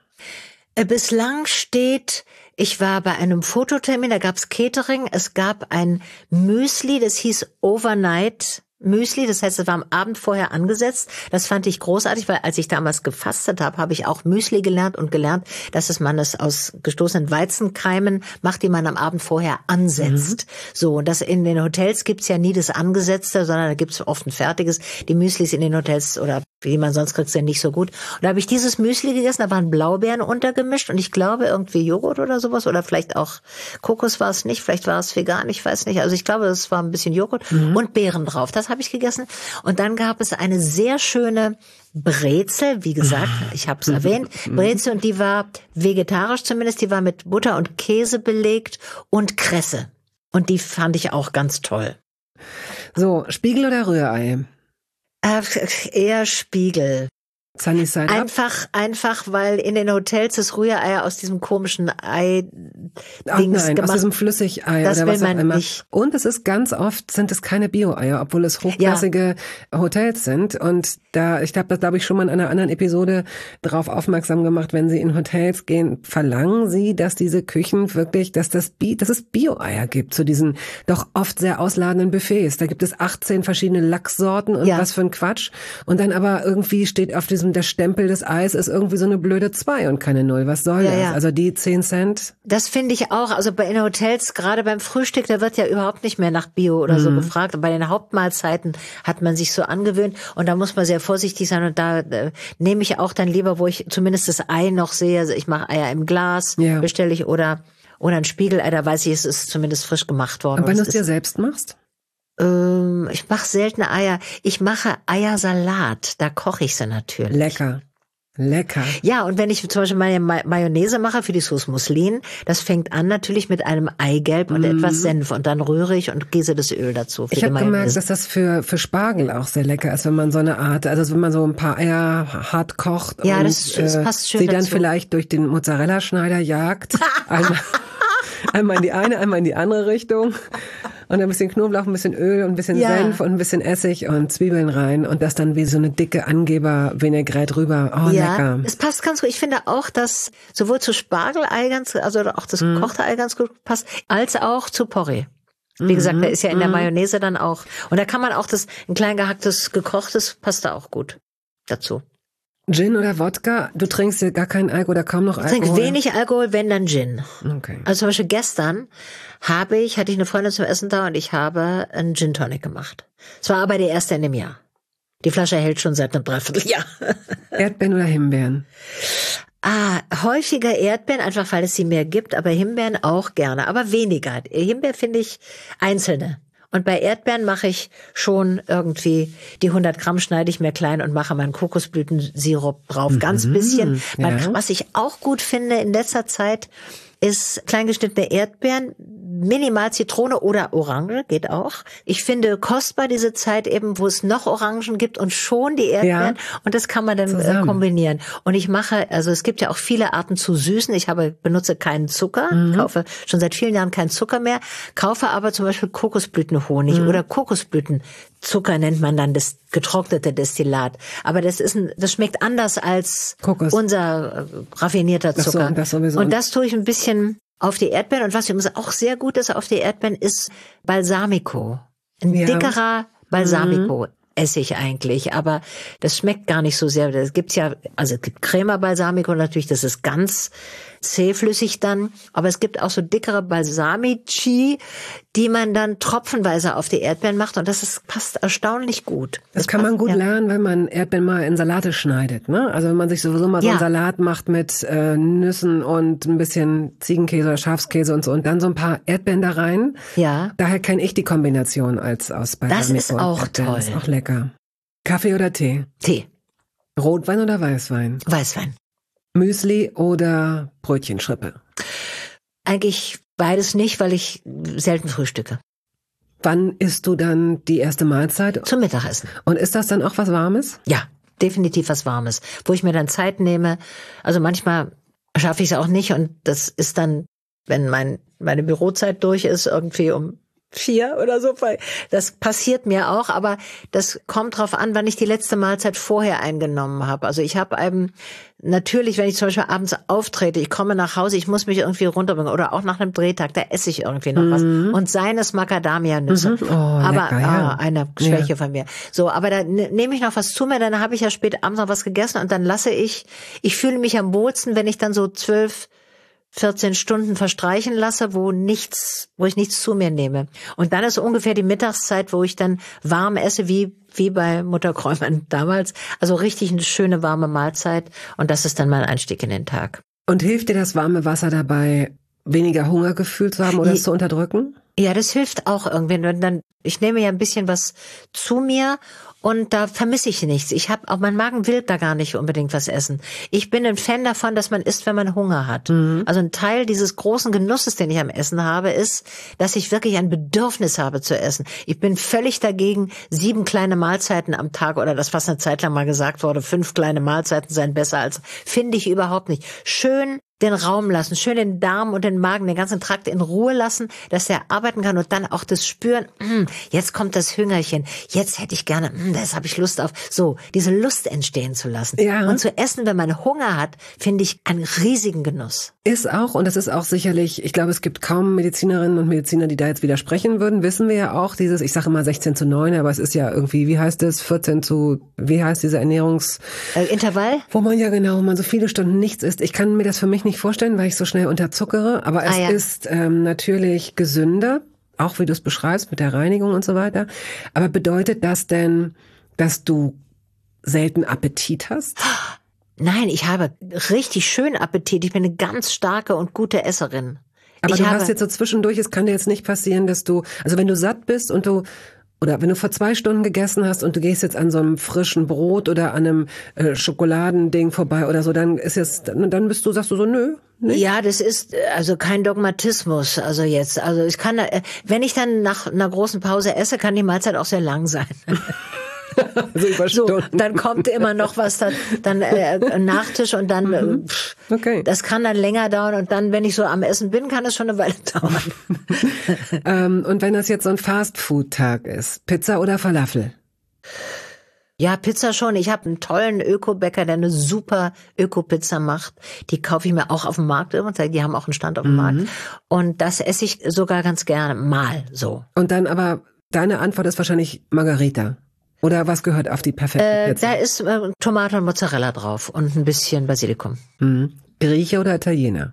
Bislang steht, ich war bei einem Fototermin, da gab's Catering, es gab ein Müsli, das hieß Overnight Müsli, das heißt, es war am Abend vorher angesetzt. Das fand ich großartig, weil als ich damals gefastet habe, habe ich auch Müsli gelernt und gelernt, dass es man es aus gestoßenen Weizenkeimen macht, die man am Abend vorher ansetzt. Mhm. So, und das in den Hotels gibt's ja nie das Angesetzte, sondern da gibt's oft ein fertiges. Die Müslis in den Hotels oder wie man sonst kriegt, sind nicht so gut. Und da habe ich dieses Müsli gegessen, da waren Blaubeeren untergemischt und ich glaube irgendwie Joghurt oder sowas oder vielleicht auch Kokos war es nicht, vielleicht war es vegan, ich weiß nicht. Also ich glaube, es war ein bisschen Joghurt mhm. und Beeren drauf. Das habe ich gegessen. Und dann gab es eine sehr schöne Brezel, wie gesagt, ich habe es erwähnt, Brezel, und die war vegetarisch zumindest, die war mit Butter und Käse belegt und Kresse. Und die fand ich auch ganz toll. So, Spiegel oder Rührei? Äh, eher Spiegel. Sunny Side Up? Einfach, einfach, weil in den Hotels das Rührei aus diesem komischen Ei-Dings Ach nein, gemacht. aus diesem Flüssigei das oder will was auch man immer. Nicht. Und es ist ganz oft, sind es keine Bio-Eier, obwohl es hochklassige ja. Hotels sind. Und da, ich habe das, glaube ich, schon mal in einer anderen Episode darauf aufmerksam gemacht, wenn Sie in Hotels gehen, verlangen Sie, dass diese Küchen wirklich, dass das Bi- dass es Bio-Eier gibt zu diesen doch oft sehr ausladenden Buffets. Da gibt es achtzehn verschiedene Lachssorten und ja. was für ein Quatsch. Und dann aber irgendwie steht auf diesem, der Stempel des Eis ist irgendwie so eine blöde zwei und keine Null. Was soll ja, das? Ja. Also die zehn Cent? Das finde ich auch. Also bei in Hotels, gerade beim Frühstück, da wird ja überhaupt nicht mehr nach Bio oder mhm. so gefragt. Und bei den Hauptmahlzeiten hat man sich so angewöhnt. Und da muss man sehr vorsichtig sein. Und da äh, nehme ich auch dann lieber, wo ich zumindest das Ei noch sehe. Also ich mache Eier im Glas, ja. bestelle ich, oder, oder ein Spiegelei, da weiß ich, es ist zumindest frisch gemacht worden. Und wenn du es dir selbst machst? Ähm, ich mache seltene Eier. Ich mache Eiersalat. Da koche ich sie natürlich. Lecker. Lecker. Ja, und wenn ich zum Beispiel meine Ma- Mayonnaise mache für die Sauce Mousseline, das fängt an natürlich mit einem Eigelb und mm. etwas Senf und dann rühre ich und gieße das Öl dazu. Für ich habe gemerkt, dass das für für Spargel auch sehr lecker ist, wenn man so eine Art, also wenn man so ein paar Eier hart kocht ja, und das, das passt schön sie dann dazu. vielleicht durch den Mozzarella-Schneider jagt. einmal, einmal in die eine, einmal in die andere Richtung. Und ein bisschen Knoblauch, ein bisschen Öl und ein bisschen ja. Senf und ein bisschen Essig und Zwiebeln rein und das dann wie so eine dicke Angeber-Vinaigrette rüber. Oh, ja, lecker. Es passt ganz gut. Ich finde auch, dass sowohl zu Spargelei ganz, also auch das gekochte mm. Ei ganz gut passt, als auch zu Porree. Wie mm. gesagt, da ist ja in der Mayonnaise dann auch. Und da kann man auch das, ein klein gehacktes, gekochtes, passt da auch gut dazu. Gin oder Wodka? Du trinkst ja gar keinen Alkohol oder kaum noch Alkohol? Ich trinke wenig Alkohol, wenn dann Gin. Okay. Also zum Beispiel gestern habe ich, hatte ich eine Freundin zum Essen da und ich habe einen Gin Tonic gemacht. Es war aber der erste in dem Jahr. Die Flasche hält schon seit einem Dreivierteljahr. Erdbeeren oder Himbeeren? Ah, häufiger Erdbeeren, einfach weil es sie mehr gibt, aber Himbeeren auch gerne, aber weniger. Himbeer finde ich einzelne. Und bei Erdbeeren mache ich schon irgendwie, die hundert Gramm schneide ich mir klein und mache meinen Kokosblütensirup drauf. Mhm, ganz bisschen. Ja. Was ich auch gut finde in letzter Zeit, ist kleingeschnittene Erdbeeren, minimal Zitrone oder Orange, geht auch. Ich finde kostbar diese Zeit eben, wo es noch Orangen gibt und schon die Erdbeeren. Ja, und das kann man dann zusammen kombinieren. Und ich mache, also es gibt ja auch viele Arten zu süßen. Ich habe, benutze keinen Zucker, mhm. kaufe schon seit vielen Jahren keinen Zucker mehr, kaufe aber zum Beispiel Kokosblütenhonig mhm. oder Kokosblütenzucker nennt man dann das getrocknete Destillat. Aber das ist ein, das schmeckt anders als Kokos. Unser äh, raffinierter Zucker. Ach so, das sowieso. Und das tue ich ein bisschen auf die Erdbeeren. Und was übrigens auch sehr gut ist auf die Erdbeeren, ist Balsamico. Ein ja. dickerer Balsamico. Mhm. Essig eigentlich, aber das schmeckt gar nicht so sehr. Das gibt's ja, also es gibt Crema Balsamico natürlich, das ist ganz zähflüssig dann, aber es gibt auch so dickere Balsamici, die man dann tropfenweise auf die Erdbeeren macht und das ist, passt erstaunlich gut. Das, das kann passt, man gut ja. lernen, wenn man Erdbeeren mal in Salate schneidet, ne? Also wenn man sich sowieso mal so ja. einen Salat macht mit äh, Nüssen und ein bisschen Ziegenkäse oder Schafskäse und so und dann so ein paar Erdbeeren da rein. Ja. Daher kenne ich die Kombination als aus Balsamico. Das ist auch toll. Das ist auch lecker. Kaffee oder Tee? Tee. Rotwein oder Weißwein? Weißwein. Müsli oder Brötchenschrippe? Eigentlich beides nicht, weil ich selten frühstücke. Wann isst du dann die erste Mahlzeit? Zum Mittagessen. Und ist das dann auch was Warmes? Ja, definitiv was Warmes. Wo ich mir dann Zeit nehme. Also manchmal schaffe ich es auch nicht und das ist dann, wenn mein meine Bürozeit durch ist, irgendwie um vier oder so. Das passiert mir auch, aber das kommt drauf an, wann ich die letzte Mahlzeit vorher eingenommen habe. Also ich habe eben natürlich, wenn ich zum Beispiel abends auftrete, ich komme nach Hause, ich muss mich irgendwie runterbringen oder auch nach einem Drehtag, da esse ich irgendwie noch mhm. was. Und seien es Macadamia-Nüsse. Mhm. Oh, aber lecker, ja. ah, eine Schwäche ja. von mir. So, aber da nehme ich noch was zu mir, dann habe ich ja spät abends noch was gegessen und dann lasse ich, ich fühle mich am wohlsten, wenn ich dann so zwölf vierzehn Stunden verstreichen lasse, wo nichts, wo ich nichts zu mir nehme. Und dann ist ungefähr die Mittagszeit, wo ich dann warm esse, wie, wie bei Mutter Kräumann damals. Also richtig eine schöne warme Mahlzeit. Und das ist dann mein Einstieg in den Tag. Und hilft dir das warme Wasser dabei, weniger Hungergefühl zu haben oder es zu unterdrücken? Ja, das hilft auch irgendwie. Und dann, ich nehme ja ein bisschen was zu mir und da vermisse ich nichts. Ich habe auch, mein Magen will da gar nicht unbedingt was essen. Ich bin ein Fan davon, dass man isst, wenn man Hunger hat. Mhm. Also ein Teil dieses großen Genusses, den ich am Essen habe, ist, dass ich wirklich ein Bedürfnis habe zu essen. Ich bin völlig dagegen, sieben kleine Mahlzeiten am Tag oder das, was eine Zeit lang mal gesagt wurde, fünf kleine Mahlzeiten seien besser als, finde ich überhaupt nicht. Schön den Raum lassen, schön den Darm und den Magen, den ganzen Trakt in Ruhe lassen, dass der arbeiten kann und dann auch das Spüren, mm, jetzt kommt das Hüngerchen, jetzt hätte ich gerne, mm, das habe ich Lust auf, so, diese Lust entstehen zu lassen. Ja. Und zu essen, wenn man Hunger hat, finde ich einen riesigen Genuss. Ist auch, und das ist auch sicherlich, ich glaube, es gibt kaum Medizinerinnen und Mediziner, die da jetzt widersprechen würden, wissen wir ja auch, dieses, ich sage immer sechzehn zu neun, aber es ist ja irgendwie, wie heißt es, vierzehn zu, wie heißt diese Ernährungs... Äh, Intervall? Wo man ja genau, wo man so viele Stunden nichts isst. Ich kann mir das für mich nicht vorstellen, weil ich so schnell unterzuckere, aber es ah, ja. ist ähm, natürlich gesünder, auch wie du es beschreibst mit der Reinigung und so weiter. Aber bedeutet das denn, dass du selten Appetit hast? Nein, ich habe richtig schön Appetit. Ich bin eine ganz starke und gute Esserin. Aber ich du habe hast jetzt so zwischendurch, es kann dir jetzt nicht passieren, dass du, also wenn du satt bist und du oder wenn du vor zwei Stunden gegessen hast und du gehst jetzt an so einem frischen Brot oder an einem äh, Schokoladending vorbei oder so, dann ist jetzt, dann bist du, sagst du so, nö. Nicht? Ja, das ist also kein Dogmatismus. Also jetzt, also ich kann, wenn ich dann nach einer großen Pause esse, kann die Mahlzeit auch sehr lang sein. Also über Stunden. So, dann kommt immer noch was, dann, dann äh, Nachtisch und dann, mhm. pff, okay. Das kann dann länger dauern und dann, wenn ich so am Essen bin, kann es schon eine Weile dauern. ähm, und wenn das jetzt so ein Fast-Food-Tag ist, Pizza oder Falafel? Ja, Pizza schon. Ich habe einen tollen Öko-Bäcker, der eine super Öko-Pizza macht. Die kaufe ich mir auch auf dem Markt irgendwann. Die haben auch einen Stand auf dem mhm. Markt. Und das esse ich sogar ganz gerne, mal so. Und dann aber, deine Antwort ist wahrscheinlich Margarita. Oder was gehört auf die perfekte äh, Pizza? Da ist äh, Tomate und Mozzarella drauf und ein bisschen Basilikum. Mhm. Grieche oder Italiener?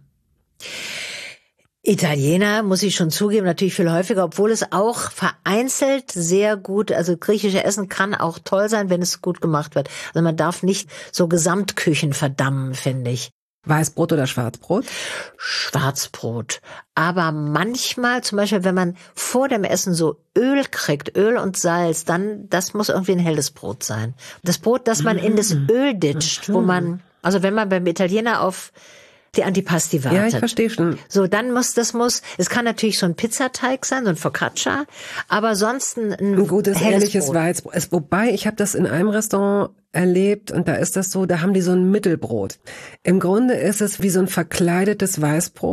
Italiener, muss ich schon zugeben, natürlich viel häufiger, obwohl es auch vereinzelt sehr gut, also griechische Essen kann auch toll sein, wenn es gut gemacht wird. Also man darf nicht so Gesamtküchen verdammen, finde ich. Weißbrot oder Schwarzbrot? Schwarzbrot. Aber manchmal, zum Beispiel, wenn man vor dem Essen so Öl kriegt, Öl und Salz, dann, das muss irgendwie ein helles Brot sein. Das Brot, das man in das Öl ditcht, wo man, also wenn man beim Italiener auf die Antipasti wartet. Ja, ich verstehe schon. So, dann muss, das muss, es kann natürlich so ein Pizzateig sein, so ein Focaccia, aber sonst ein, ein, ein gutes, helles ehrliches Brot. Weißbrot. Es, wobei, ich habe das in einem Restaurant erlebt und da ist das so, da haben die so ein Mittelbrot. Im Grunde ist es wie so ein verkleidetes Weißbrot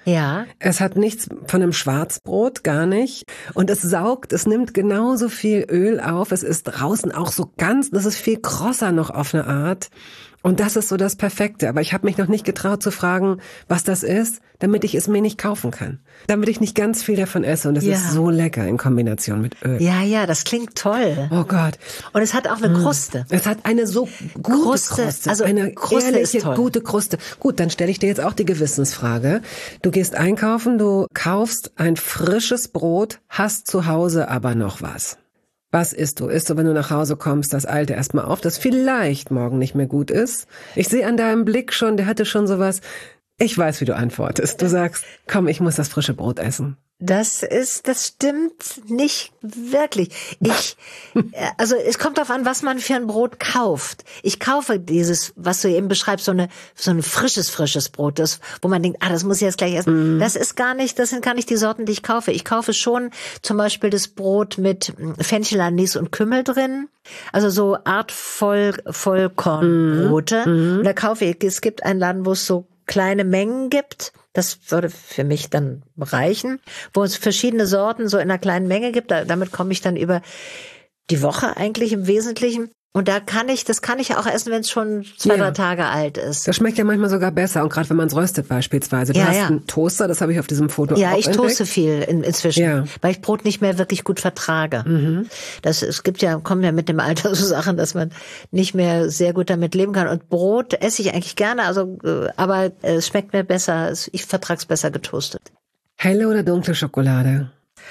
Ja. Es hat nichts von einem Schwarzbrot, gar nicht. Und es saugt, es nimmt genauso viel Öl auf. Es ist draußen auch so ganz, das ist viel krosser noch auf eine Art. Und das ist so das Perfekte. Aber ich habe mich noch nicht getraut zu fragen, was das ist, damit ich es mir nicht kaufen kann. Damit ich nicht ganz viel davon esse. Und es Ja. ist so lecker in Kombination mit Öl. Ja, ja, das klingt toll. Oh Gott. Und es hat auch eine Kruste. Es hat eine so gute Kruste, Kruste, also eine Kruste ehrliche, ist toll. gute Kruste. Gut, dann stelle ich dir jetzt auch die Gewissensfrage. Du gehst einkaufen, du kaufst ein frisches Brot, hast zu Hause aber noch was. Was isst du? Isst du, wenn du nach Hause kommst, das alte erstmal auf, das vielleicht morgen nicht mehr gut ist? Ich sehe an deinem Blick schon, der hatte schon sowas. Ich weiß, wie du antwortest. Du sagst, komm, ich muss das frische Brot essen. Das ist, das stimmt nicht wirklich. Ich, also es kommt darauf an, was man für ein Brot kauft. Ich kaufe dieses, was du eben beschreibst, so eine, so ein frisches, frisches Brot, das, wo man denkt, ah, das muss ich jetzt gleich essen. Mm. Das ist gar nicht, das sind gar nicht die Sorten, die ich kaufe. Ich kaufe schon zum Beispiel das Brot mit Fenchel, Anis und Kümmel drin. Also so Art Voll, Vollkornbrote. Mm. Und da kaufe ich, es gibt einen Laden, wo es so kleine Mengen gibt. Das würde für mich dann reichen, wo es verschiedene Sorten so in einer kleinen Menge gibt. Da, damit komme ich dann über die Woche eigentlich im Wesentlichen. Und da kann ich, das kann ich auch essen, wenn es schon zwei, Ja. drei Tage alt ist. Das schmeckt ja manchmal sogar besser. Und gerade wenn man es röstet beispielsweise. Du Ja, hast ja. einen Toaster, das habe ich auf diesem Foto Ja, auch ich entdeckt. toaste viel in, inzwischen, Ja. weil ich Brot nicht mehr wirklich gut vertrage. Mhm. Das, es gibt ja, kommen ja mit dem Alter so Sachen, dass man nicht mehr sehr gut damit leben kann. Und Brot esse ich eigentlich gerne, also, äh, aber es schmeckt mir besser, es- ich vertrage es besser getoastet. Helle oder dunkle Schokolade?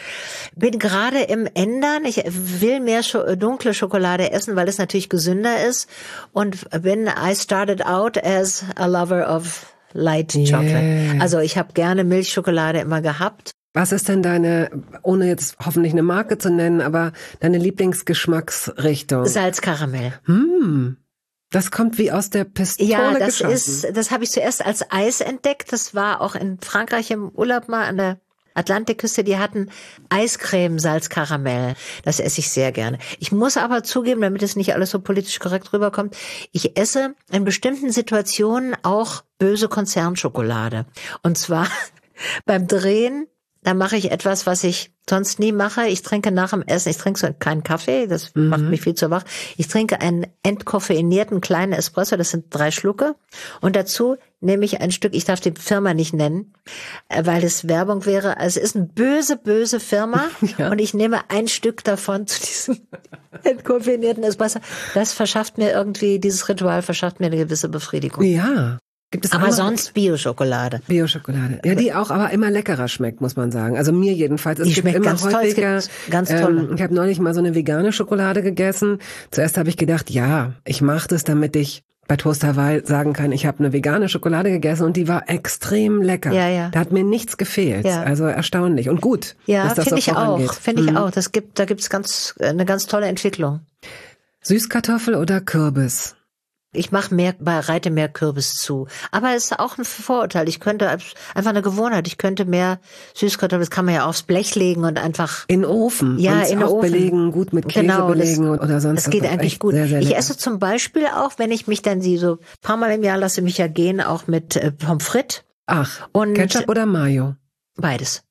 Bin gerade im Ändern. Ich will mehr Scho- dunkle Schokolade essen, weil es natürlich gesünder ist. Und bin, I started out as a lover of light chocolate. Yeah. Also ich habe gerne Milchschokolade immer gehabt. Was ist denn deine, ohne jetzt hoffentlich eine Marke zu nennen, aber deine Lieblingsgeschmacksrichtung? Salzkaramell. Hm, das kommt wie aus der Pistole Ja, das geschossen. ist, das habe ich zuerst als Eis entdeckt. Das war auch in Frankreich im Urlaub mal an der Atlantikküste. Die hatten Eiscreme, Salzkaramell. Das esse ich sehr gerne. Ich muss aber zugeben, damit es nicht alles so politisch korrekt rüberkommt, ich esse in bestimmten Situationen auch böse Konzernschokolade. Und zwar beim Drehen, da mache ich etwas, was ich sonst nie mache. Ich trinke nach dem Essen, ich trinke so keinen Kaffee, das Mhm. macht mich viel zu wach. Ich trinke einen entkoffeinierten kleinen Espresso, das sind drei Schlucke. Und dazu nehme ich ein Stück, ich darf die Firma nicht nennen, äh, weil es Werbung wäre. Also es ist eine böse, böse Firma. Ja. Und ich nehme ein Stück davon zu diesem entkoffeinierten Espresso. Das verschafft mir irgendwie, dieses Ritual verschafft mir eine gewisse Befriedigung. Ja. Gibt es Aber andere- sonst Bio-Schokolade. Bio-Schokolade. Ja, die auch aber immer leckerer schmeckt, muss man sagen. Also mir jedenfalls. Es Die gibt schmeckt immer ganz toll. Es häufiger, gibt ganz tolle. Ähm, ich habe neulich mal so eine vegane Schokolade gegessen. Zuerst habe ich gedacht, ja, ich mache das, damit ich bei Toast Hawaii sagen kann, ich habe eine vegane Schokolade gegessen und die war extrem lecker. Ja, ja. Da hat mir nichts gefehlt. Ja. Also erstaunlich und gut. Ja, dass das finde so ich auch. vorangeht. Finde ich Mhm. auch. Das gibt, da gibt's ganz, eine ganz tolle Entwicklung. Süßkartoffel oder Kürbis? Ich mache mehr, bereite mehr Kürbis zu. Aber es ist auch ein Vorurteil. Ich könnte, einfach eine Gewohnheit. Ich könnte mehr Süßkartoffeln, das kann man ja aufs Blech legen und einfach. In den Ofen. Ja, und in den auch Ofen. belegen, gut mit Käse Genau, das- belegen oder sonst Das geht was. eigentlich Echt gut. Sehr, sehr Ich lecker. esse zum Beispiel auch, wenn ich mich dann die so ein paar Mal im Jahr lasse mich ja gehen, auch mit äh, Pommes frites. Ach, Und- Ketchup oder Mayo? Beides.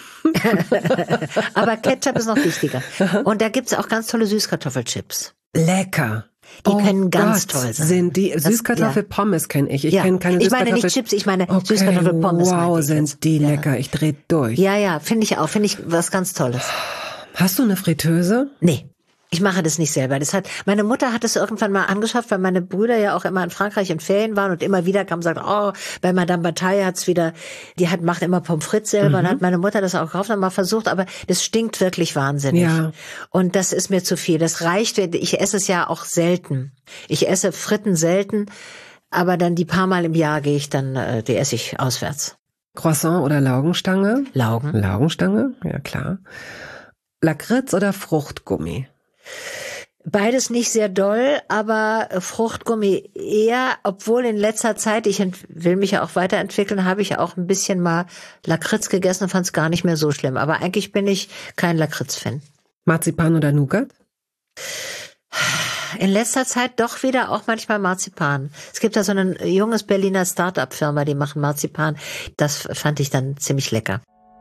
Aber Ketchup ist noch wichtiger. Und da gibt's auch ganz tolle Süßkartoffelchips. Lecker. Die können ganz toll sein. Sind die Das- Süßkartoffelpommes kenne ich. Ich Ja. kenne keine Ich meine Süßkartoffel. nicht Chips, ich meine okay, Süßkartoffelpommes Wow, meinte ich sind jetzt. die Ja. lecker. Ich dreh durch. Ja, ja, finde ich auch. Finde ich was ganz Tolles. Hast du eine Fritteuse? Nee. Ich mache das nicht selber. Das hat, meine Mutter hat es irgendwann mal angeschafft, weil meine Brüder ja auch immer in Frankreich in Ferien waren und immer wieder kam und sagt, oh, bei Madame Bataille hat's wieder, die hat, macht immer Pommes frites selber und hat meine Mutter das auch gekauft und mal versucht, aber das stinkt wirklich wahnsinnig. Ja. Und das ist mir zu viel. Das reicht, ich esse es ja auch selten. Ich esse Fritten selten, aber dann die paar Mal im Jahr gehe ich dann, äh, die esse ich auswärts. Croissant oder Laugenstange? Laugen. Laugenstange, ja klar. Lakritz oder Fruchtgummi? Beides nicht sehr doll, aber Fruchtgummi eher, obwohl in letzter Zeit, ich ent- will mich ja auch weiterentwickeln, habe ich auch ein bisschen mal Lakritz gegessen und fand es gar nicht mehr so schlimm. Aber eigentlich bin ich kein Lakritz-Fan. Marzipan oder Nougat? in letzter Zeit doch wieder auch manchmal Marzipan. Es gibt da so ein junges Berliner Start-up-Firma, die machen Marzipan. Das fand ich dann ziemlich lecker.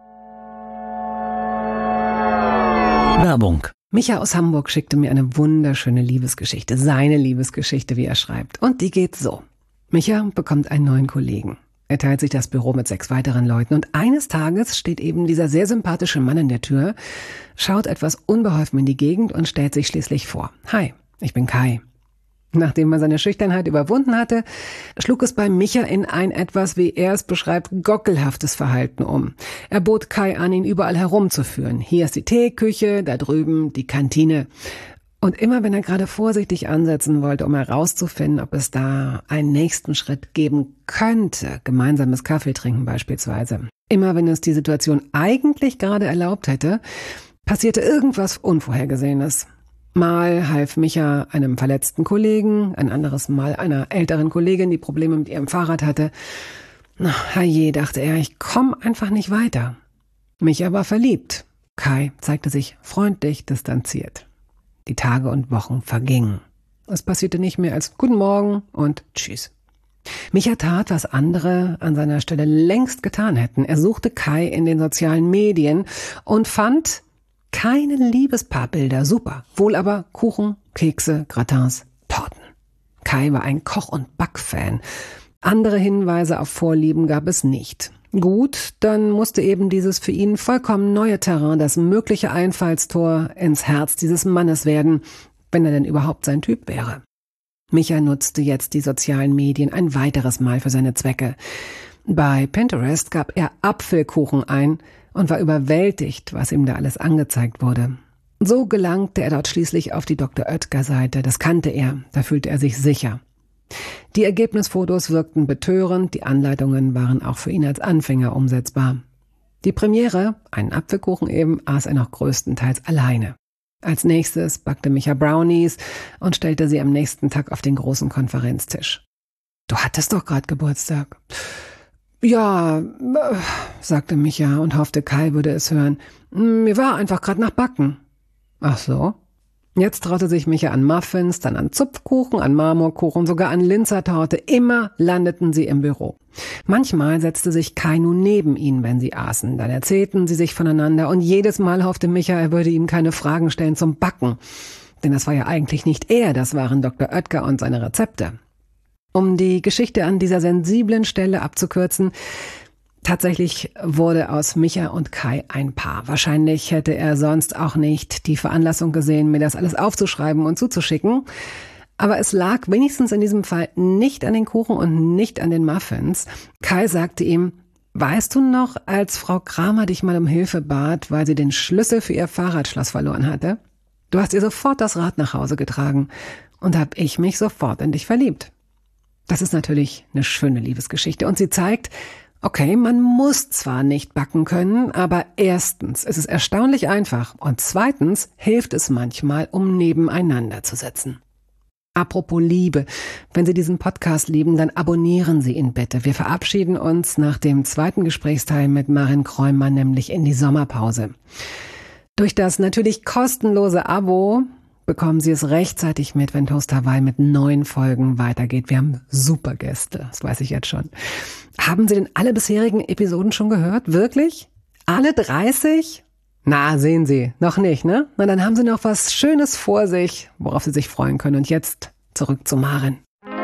Werbung. Micha aus Hamburg schickte mir eine wunderschöne Liebesgeschichte, seine Liebesgeschichte, wie er schreibt. Und die geht so. Micha bekommt einen neuen Kollegen. Er teilt sich das Büro mit sechs weiteren Leuten und eines Tages steht eben dieser sehr sympathische Mann in der Tür, schaut etwas unbeholfen in die Gegend und stellt sich schließlich vor. Hi, ich bin Kai. Nachdem er seine Schüchternheit überwunden hatte, schlug es bei Micha in ein etwas, wie er es beschreibt, gockelhaftes Verhalten um. Er bot Kai an, ihn überall herumzuführen. Hier ist die Teeküche, da drüben die Kantine. Und immer wenn er gerade vorsichtig ansetzen wollte, um herauszufinden, ob es da einen nächsten Schritt geben könnte, gemeinsames Kaffee trinken beispielsweise, immer wenn es die Situation eigentlich gerade erlaubt hätte, passierte irgendwas Unvorhergesehenes. Mal half Micha einem verletzten Kollegen, ein anderes Mal einer älteren Kollegin, die Probleme mit ihrem Fahrrad hatte. Na, herrje, dachte er, ich komme einfach nicht weiter. Micha war verliebt. Kai zeigte sich freundlich distanziert. Die Tage und Wochen vergingen. Es passierte nicht mehr als Guten Morgen und Tschüss. Micha tat, was andere an seiner Stelle längst getan hätten. Er suchte Kai in den sozialen Medien und fand keine Liebespaarbilder, super. Wohl aber Kuchen, Kekse, Gratins, Torten. Kai war ein Koch- und Backfan. Andere Hinweise auf Vorlieben gab es nicht. Gut, dann musste eben dieses für ihn vollkommen neue Terrain das mögliche Einfallstor ins Herz dieses Mannes werden, wenn er denn überhaupt sein Typ wäre. Micha nutzte jetzt die sozialen Medien ein weiteres Mal für seine Zwecke. Bei Pinterest gab er Apfelkuchen ein und war überwältigt, was ihm da alles angezeigt wurde. So gelangte er dort schließlich auf die Doktor Oetker-Seite. Das kannte er, da fühlte er sich sicher. Die Ergebnisfotos wirkten betörend, die Anleitungen waren auch für ihn als Anfänger umsetzbar. Die Premiere, einen Apfelkuchen eben, aß er noch größtenteils alleine. Als nächstes backte Micha Brownies und stellte sie am nächsten Tag auf den großen Konferenztisch. »Du hattest doch gerade Geburtstag.« »Ja«, sagte Micha und hoffte, Kai würde es hören. »Mir war einfach gerade nach Backen.« »Ach so?« Jetzt traute sich Micha an Muffins, dann an Zupfkuchen, an Marmorkuchen, sogar an Linzertorte. Immer landeten sie im Büro. Manchmal setzte sich Kai nun neben ihn, wenn sie aßen. Dann erzählten sie sich voneinander und jedes Mal hoffte Micha, er würde ihm keine Fragen stellen zum Backen. Denn das war ja eigentlich nicht er, das waren Doktor Oetker und seine Rezepte. Um die Geschichte an dieser sensiblen Stelle abzukürzen, tatsächlich wurde aus Micha und Kai ein Paar. Wahrscheinlich hätte er sonst auch nicht die Veranlassung gesehen, mir das alles aufzuschreiben und zuzuschicken. Aber es lag wenigstens in diesem Fall nicht an den Kuchen und nicht an den Muffins. Kai sagte ihm, weißt du noch, als Frau Kramer dich mal um Hilfe bat, weil sie den Schlüssel für ihr Fahrradschloss verloren hatte? Du hast ihr sofort das Rad nach Hause getragen und hab ich mich sofort in dich verliebt. Das ist natürlich eine schöne Liebesgeschichte und sie zeigt, okay, man muss zwar nicht backen können, aber erstens ist es erstaunlich einfach und zweitens hilft es manchmal, um nebeneinander zu sitzen. Apropos Liebe, wenn Sie diesen Podcast lieben, dann abonnieren Sie ihn bitte. Wir verabschieden uns nach dem zweiten Gesprächsteil mit Marin Kreumann nämlich in die Sommerpause. Durch das natürlich kostenlose Abo bekommen Sie es rechtzeitig mit, wenn Toast Hawaii mit neuen Folgen weitergeht. Wir haben super Gäste, das weiß ich jetzt schon. Haben Sie denn alle bisherigen Episoden schon gehört? Wirklich? Alle dreißig? Na, sehen Sie, noch nicht, ne? Na, dann haben Sie noch was Schönes vor sich, worauf Sie sich freuen können. Und jetzt zurück zu Marin.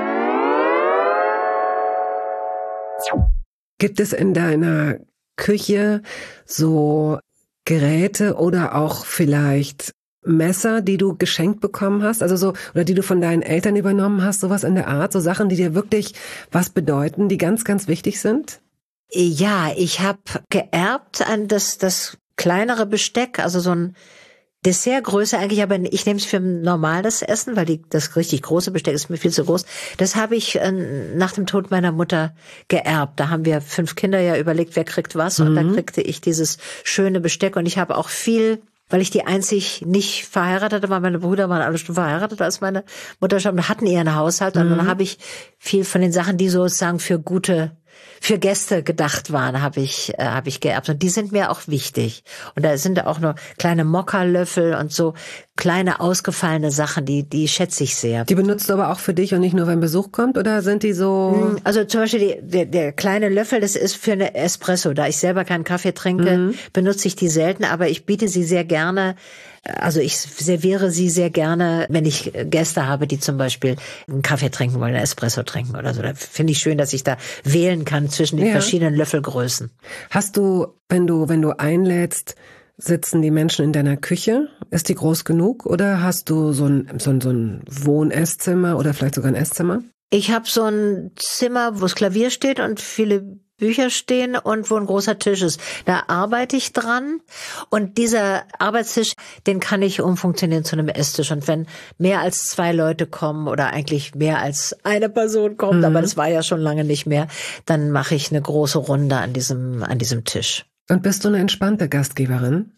Gibt es in deiner Küche so Geräte oder auch vielleicht Messer, die du geschenkt bekommen hast, also so, oder die du von deinen Eltern übernommen hast, sowas in der Art, so Sachen, die dir wirklich was bedeuten, die ganz, ganz wichtig sind? Ja, ich habe geerbt an das, das kleinere Besteck, also so ein Dessertgröße eigentlich, aber ich nehme es für normales Essen, weil die, das richtig große Besteck ist mir viel zu groß. Das habe ich äh, nach dem Tod meiner Mutter geerbt. Da haben wir fünf Kinder ja überlegt, wer kriegt was, mhm. und dann kriegte ich dieses schöne Besteck und ich habe auch viel, weil ich die einzig nicht verheiratete war, meine Brüder waren alle schon verheiratet, als meine Mutter starb, und hatten ihren Haushalt. Mhm. Und dann habe ich viel von den Sachen, die sozusagen für gute, für Gäste gedacht waren, habe ich, äh, habe ich geerbt. Und die sind mir auch wichtig. Und da sind auch noch kleine Mokka-Löffel und so kleine ausgefallene Sachen, die die schätze ich sehr. Die benutzt du aber auch für dich und nicht nur, wenn Besuch kommt, oder sind die so? Also zum Beispiel die, der, der kleine Löffel, das ist für eine Espresso. Da ich selber keinen Kaffee trinke, mhm. benutze ich die selten, aber ich biete sie sehr gerne. Also ich serviere sie sehr gerne, wenn ich Gäste habe, die zum Beispiel einen Kaffee trinken wollen, einen Espresso trinken oder so. Da finde ich schön, dass ich da wählen kann zwischen den ja. verschiedenen Löffelgrößen. Hast du, wenn du, wenn du einlädst, sitzen die Menschen in deiner Küche? Ist die groß genug? Oder hast du so ein, so ein, so ein Wohn-Esszimmer oder vielleicht sogar ein Esszimmer? Ich habe so ein Zimmer, wo das Klavier steht und viele Bücher stehen und wo ein großer Tisch ist. Da arbeite ich dran und dieser Arbeitstisch, den kann ich umfunktionieren zu einem Esstisch. Und wenn mehr als zwei Leute kommen oder eigentlich mehr als eine Person kommt, mhm. aber das war ja schon lange nicht mehr, dann mache ich eine große Runde an diesem, an diesem Tisch. Und bist du eine entspannte Gastgeberin?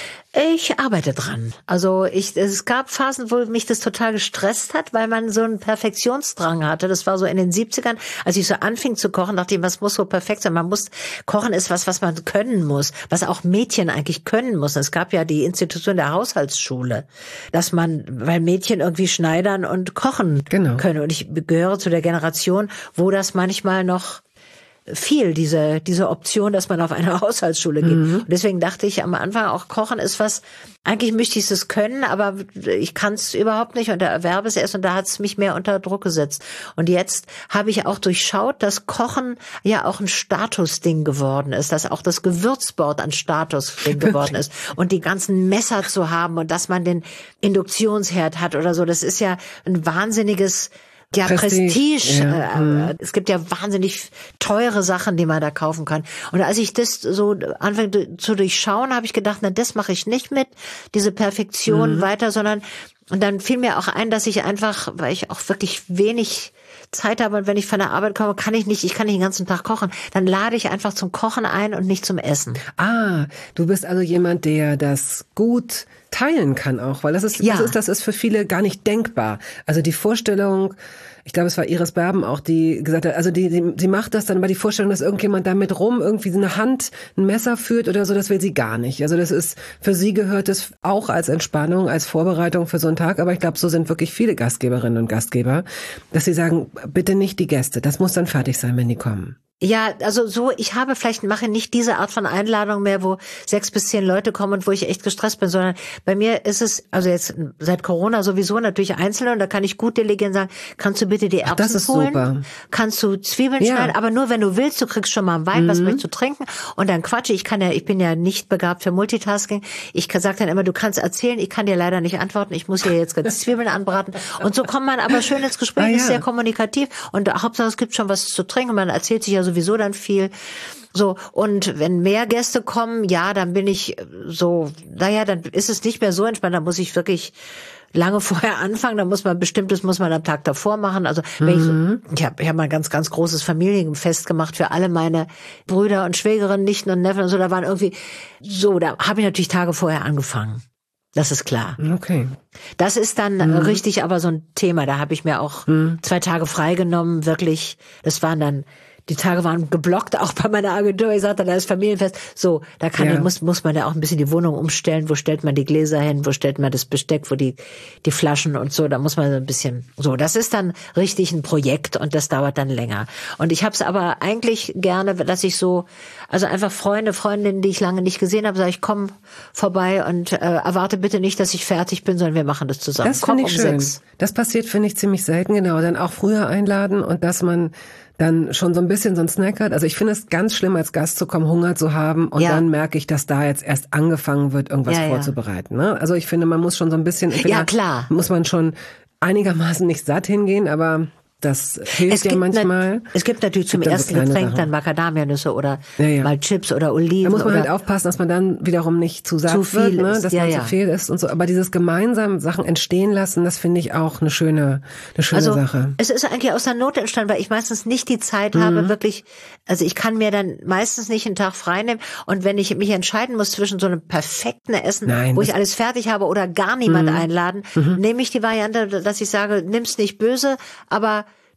Ich arbeite dran. Also ich, es gab Phasen, wo mich das total gestresst hat, weil man so einen Perfektionsdrang hatte. Das war so in den siebzigern, als ich so anfing zu kochen, dachte ich, was muss so perfekt sein? Man muss, Kochen ist was, was man können muss, was auch Mädchen eigentlich können müssen. Es gab ja die Institution der Haushaltsschule, dass man, weil Mädchen irgendwie schneidern und kochen genau. können. Und ich gehöre zu der Generation, wo das manchmal noch viel, diese diese Option, dass man auf eine Haushaltsschule geht. Mhm. Und deswegen dachte ich am Anfang auch, Kochen ist was, eigentlich möchte ich es können, aber ich kann es überhaupt nicht und erwerbe es erst und da hat es mich mehr unter Druck gesetzt. Und jetzt habe ich auch durchschaut, dass Kochen ja auch ein Statusding geworden ist, dass auch das Gewürzboard ein Statusding geworden ist und die ganzen Messer zu haben und dass man den Induktionsherd hat oder so, das ist ja ein wahnsinniges Ja, Prestige. Prestige. Ja. Äh, es gibt ja wahnsinnig teure Sachen, die man da kaufen kann. Und als ich das so anfange zu durchschauen, habe ich gedacht, na, das mache ich nicht mit, diese Perfektion mhm. weiter, sondern, und dann fiel mir auch ein, dass ich einfach, weil ich auch wirklich wenig Zeit habe und wenn ich von der Arbeit komme, kann ich nicht, ich kann nicht den ganzen Tag kochen. Dann lade ich einfach zum Kochen ein und nicht zum Essen. Ah, du bist also jemand, der das gut teilen kann auch, weil das ist, ja. das ist, das ist für viele gar nicht denkbar. Also die Vorstellung, ich glaube, es war Iris Berben auch, die gesagt hat, also die, die, sie macht das dann, aber die Vorstellung, dass irgendjemand damit rum irgendwie so eine Hand, ein Messer führt oder so, das will sie gar nicht. Also das ist, für sie gehört es auch als Entspannung, als Vorbereitung für so einen Tag, aber ich glaube, so sind wirklich viele Gastgeberinnen und Gastgeber, dass sie sagen, bitte nicht die Gäste, das muss dann fertig sein, wenn die kommen. Ja, also so, ich habe vielleicht, mache nicht diese Art von Einladung mehr, wo sechs bis zehn Leute kommen und wo ich echt gestresst bin, sondern bei mir ist es, also jetzt seit Corona sowieso natürlich einzeln und da kann ich gut delegieren und sagen, kannst du bitte die Erbsen Ach, das ist holen? Super. Kannst du Zwiebeln ja. schneiden? Aber nur wenn du willst, du kriegst schon mal einen Wein, mhm. was möchtest du trinken? Und dann quatsche ich, kann ja, ich bin ja nicht begabt für Multitasking. Ich sage dann immer, du kannst erzählen, ich kann dir leider nicht antworten, ich muss hier jetzt ganz Zwiebeln anbraten. Und so kommt man aber schön ins Gespräch, ah, ja. ist sehr kommunikativ und Hauptsache es gibt schon was zu trinken, man erzählt sich ja sowieso dann viel. So, und wenn mehr Gäste kommen, ja, dann bin ich so, naja, dann ist es nicht mehr so entspannt, dann muss ich wirklich lange vorher anfangen, dann muss man bestimmtes muss man am Tag davor machen. Also wenn mhm. ich, ich habe ich hab mal ein ganz, ganz großes Familienfest gemacht für alle meine Brüder und Schwägerinnen, Nichten und Neffen und so, da waren irgendwie, so, da habe ich natürlich Tage vorher angefangen. Das ist klar. Okay. Das ist dann mhm. richtig aber so ein Thema, da habe ich mir auch mhm. zwei Tage freigenommen, wirklich, das waren dann die Tage waren geblockt, auch bei meiner Agentur. Ich sagte, da ist Familienfest. So, da kann, ja. muss, muss man ja auch ein bisschen die Wohnung umstellen. Wo stellt man die Gläser hin? Wo stellt man das Besteck? Wo die, die Flaschen und so? Da muss man so ein bisschen, so. Das ist dann richtig ein Projekt und das dauert dann länger. Und ich habe es aber eigentlich gerne, dass ich so, also einfach Freunde, Freundinnen, die ich lange nicht gesehen habe, sage ich, komm vorbei und äh, erwarte bitte nicht, dass ich fertig bin, sondern wir machen das zusammen. Das finde ich um schön. Sechs. Das passiert, finde ich, ziemlich selten, genau. Dann auch früher einladen und dass man dann schon so ein bisschen so ein Snack hat. Also ich finde es ganz schlimm, als Gast zu kommen, Hunger zu haben und ja. dann merke ich, dass da jetzt erst angefangen wird, irgendwas ja, vorzubereiten. Ne? Also ich finde, man muss schon so ein bisschen, ja, klar. muss man schon einigermaßen nicht satt hingehen, aber das hilft ja manchmal. Es gibt natürlich zum ersten so Getränk Sachen. Dann Macadamianüsse oder ja, ja. mal Chips oder Oliven. Da muss man oder halt aufpassen, dass man dann wiederum nicht zu satt zu viel wird, ne? ist. dass ja, man ja. zu viel ist und so. Aber dieses gemeinsam Sachen entstehen lassen, das finde ich auch eine schöne, eine schöne also, Sache. Es ist eigentlich aus der Not entstanden, weil ich meistens nicht die Zeit mhm. habe, wirklich, also ich kann mir dann meistens nicht einen Tag frei nehmen und wenn ich mich entscheiden muss zwischen so einem perfekten Essen, Nein, wo ich alles fertig habe oder gar niemand mhm. einladen, mhm. nehme ich die Variante, dass ich sage, nimm's nicht böse, aber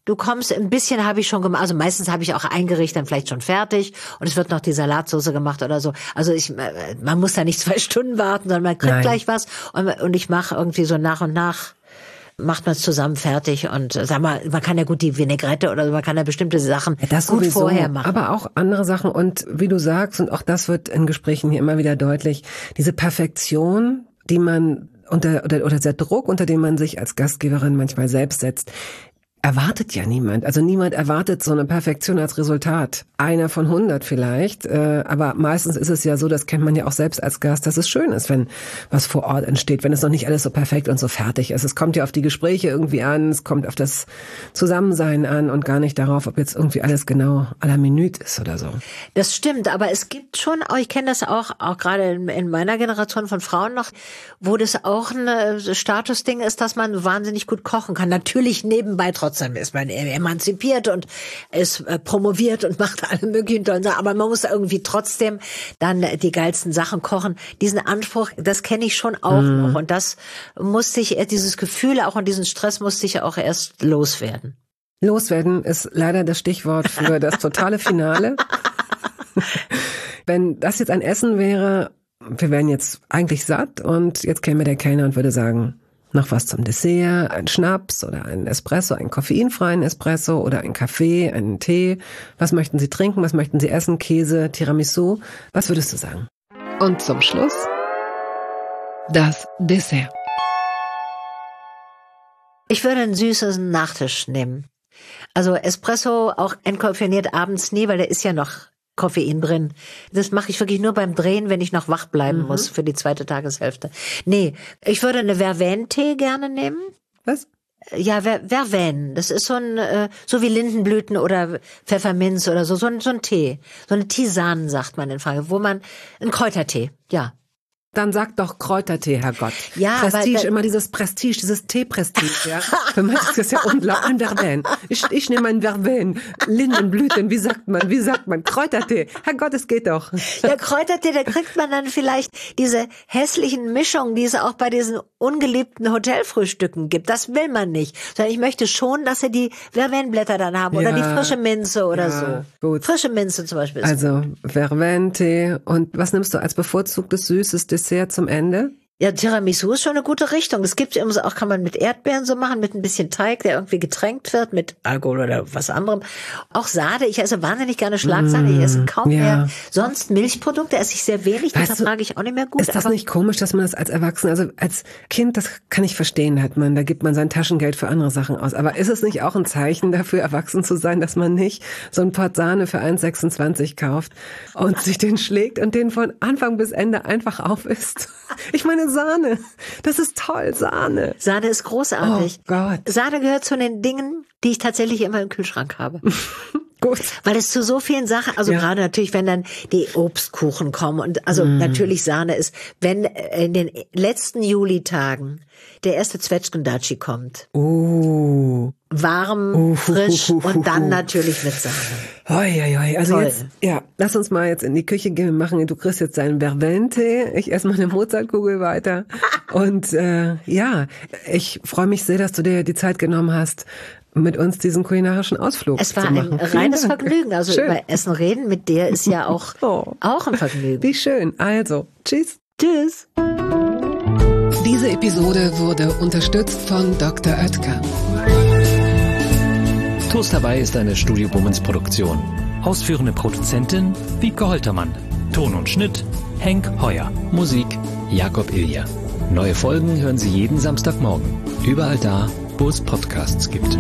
du kommst, ein bisschen habe ich schon gemacht, also meistens habe ich auch eingerichtet, dann vielleicht schon fertig und es wird noch die Salatsauce gemacht oder so. Also ich, man muss da nicht zwei Stunden warten, sondern man kriegt Nein. gleich was und, und ich mache irgendwie so nach und nach, macht man es zusammen fertig und sag mal, man kann ja gut die Vinaigrette oder man kann ja bestimmte Sachen ja, das gut sowieso, vorher machen. Aber auch andere Sachen und wie du sagst, und auch das wird in Gesprächen hier immer wieder deutlich, diese Perfektion, die man unter, oder, oder der Druck, unter dem man sich als Gastgeberin manchmal selbst setzt, erwartet ja niemand. Also niemand erwartet so eine Perfektion als Resultat. Einer von hundert vielleicht. Äh, aber meistens ist es ja so, das kennt man ja auch selbst als Gast, dass es schön ist, wenn was vor Ort entsteht, wenn es noch nicht alles so perfekt und so fertig ist. Es kommt ja auf die Gespräche irgendwie an, es kommt auf das Zusammensein an und gar nicht darauf, ob jetzt irgendwie alles genau à la minute ist oder so. Das stimmt, aber es gibt schon, ich kenne das auch, auch gerade in, in meiner Generation von Frauen noch, wo das auch ein Statusding ist, dass man wahnsinnig gut kochen kann. Natürlich nebenbei trotzdem. Trotzdem ist man emanzipiert und ist äh, promoviert und macht alle möglichen tollen Sachen. Aber man muss irgendwie trotzdem dann die geilsten Sachen kochen. Diesen Anspruch, das kenne ich schon auch mm. noch. Und das musste ich, dieses Gefühl auch und diesen Stress musste ich auch erst loswerden. Loswerden ist leider das Stichwort für das totale Finale. Wenn das jetzt ein Essen wäre, wir wären jetzt eigentlich satt und jetzt käme der Kellner und würde sagen, noch was zum Dessert, ein Schnaps oder ein Espresso, einen koffeinfreien Espresso oder ein Kaffee, einen Tee. Was möchten Sie trinken? Was möchten Sie essen? Käse, Tiramisu? Was würdest du sagen? Und zum Schluss das Dessert. Ich würde einen süßen Nachtisch nehmen. Also Espresso auch entkoffeiniert abends nie, weil der ist ja noch Koffein drin. Das mache ich wirklich nur beim Drehen, wenn ich noch wach bleiben mhm. muss für die zweite Tageshälfte. Nee, ich würde eine Verveine-Tee gerne nehmen. Was? Ja, Ver- Verveine. Das ist so ein, äh, so wie Lindenblüten oder Pfefferminz oder so, so ein, so ein Tee. So eine Tisane, sagt man in Frage, wo man, ein Kräutertee, ja. Dann sag doch Kräutertee, Herrgott. Ja, Prestige, aber immer dieses Prestige, dieses Tee-Prestige, ja. Für mich ist das ja unglaublich. Ein Verveine. Ich, ich nehme einen Verveine. Lindenblüten, wie sagt man, wie sagt man? Kräutertee. Herrgott, es geht doch. Der Kräutertee, da kriegt man dann vielleicht diese hässlichen Mischungen, die es auch bei diesen ungeliebten Hotelfrühstücken gibt. Das will man nicht. Sondern ich möchte schon, dass sie die Verveineblätter dann haben oder ja, die frische Minze oder ja, so. Gut. Frische Minze zum Beispiel. Also Verveine-Tee. Und was nimmst du als bevorzugtes süßes Dessert zum Ende? Ja, Tiramisu ist schon eine gute Richtung. Das gibt es auch, kann man mit Erdbeeren so machen, mit ein bisschen Teig, der irgendwie getränkt wird, mit Alkohol oder was anderem. Auch Sahne, ich esse wahnsinnig gerne Schlagsahne, ich esse kaum ja. mehr. Sonst Milchprodukte esse ich sehr wenig, das vertrage ich auch nicht mehr gut. Ist das nicht komisch, dass man das als Erwachsener, also als Kind, das kann ich verstehen, hat man, da gibt man sein Taschengeld für andere Sachen aus. Aber ist es nicht auch ein Zeichen dafür, erwachsen zu sein, dass man nicht so ein Pott Sahne für eins Komma sechsundzwanzig kauft und sich den schlägt und den von Anfang bis Ende einfach aufisst? Ich meine, Sahne, das ist toll, Sahne. Sahne ist großartig. Oh Gott. Sahne gehört zu den Dingen, die ich tatsächlich immer im Kühlschrank habe. Gut. Weil es zu so vielen Sachen, also ja. gerade natürlich, wenn dann die Obstkuchen kommen und also mm. natürlich Sahne ist, wenn in den letzten Julitagen der erste Zwetschgendatschi kommt. Uh. Warm, uh, frisch uh, uh, uh, uh, und dann natürlich mit Sahne. Hoi, hoi, hoi. Also Toll. jetzt, ja, lass uns mal jetzt in die Küche gehen, machen. Du kriegst jetzt deinen Verveine-Tee, ich esse mal eine Mozartkugel weiter. Und äh, ja, ich freue mich sehr, dass du dir die Zeit genommen hast, mit uns diesen kulinarischen Ausflug zu machen. Es war ein reines Vergnügen. Also schön. Über Essen reden mit dir ist ja auch, oh. auch ein Vergnügen. Wie schön. Also, tschüss. Tschüss. Diese Episode wurde unterstützt von Doktor Oetker. Toast dabei ist eine Studio Bummens Produktion. Ausführende Produzentin Wiebke Holtermann. Ton und Schnitt Henk Heuer. Musik Jakob Ilja. Neue Folgen hören Sie jeden Samstagmorgen. Überall da, wo es Podcasts gibt.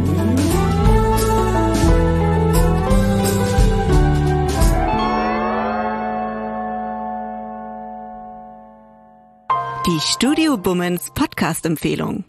Die Studio Bummens Podcast-Empfehlung.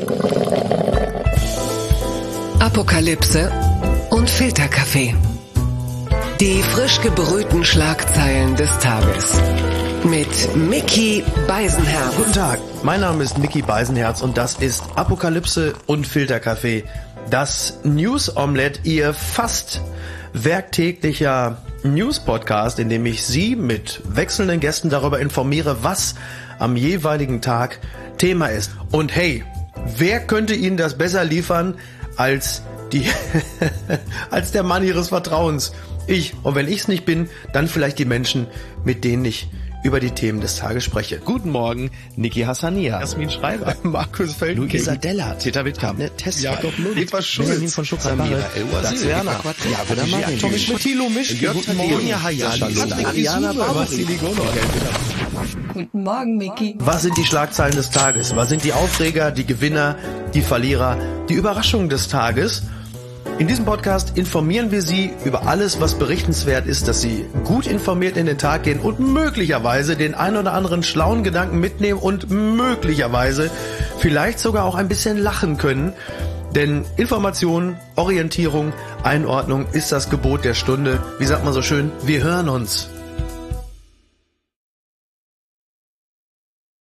Apokalypse und Filterkaffee. Die frisch gebrühten Schlagzeilen des Tages. Mit Micky Beisenherz. Guten Tag, mein Name ist Micky Beisenherz und das ist Apokalypse und Filterkaffee. Das News Omelette, ihr fast werktäglicher News-Podcast, in dem ich Sie mit wechselnden Gästen darüber informiere, was am jeweiligen Tag Thema ist. Und hey, wer könnte Ihnen das besser liefern als die als der Mann ihres Vertrauens. Ich. Und wenn ich's nicht bin, dann vielleicht die Menschen, mit denen ich über die Themen des Tages spreche. Guten Morgen, Niki Hassania, Jasmin Schreiber, Markus Feldgen, Luisa Dellert, Peter Wittkamp, Tesla, Jakob Lund, Eva Schulz, von Samira El-Wazir, Werner, Jakob Marin, Thomas Thilo Misch, Guten Morgen, Ariana Barbari. Guten Morgen, Miki. Was sind die Schlagzeilen des Tages? Was sind die Aufreger, die Gewinner, die Verlierer, die Überraschungen des Tages? In diesem Podcast informieren wir Sie über alles, was berichtenswert ist, dass Sie gut informiert in den Tag gehen und möglicherweise den ein oder anderen schlauen Gedanken mitnehmen und möglicherweise vielleicht sogar auch ein bisschen lachen können. Denn Information, Orientierung, Einordnung ist das Gebot der Stunde. Wie sagt man so schön? Wir hören uns.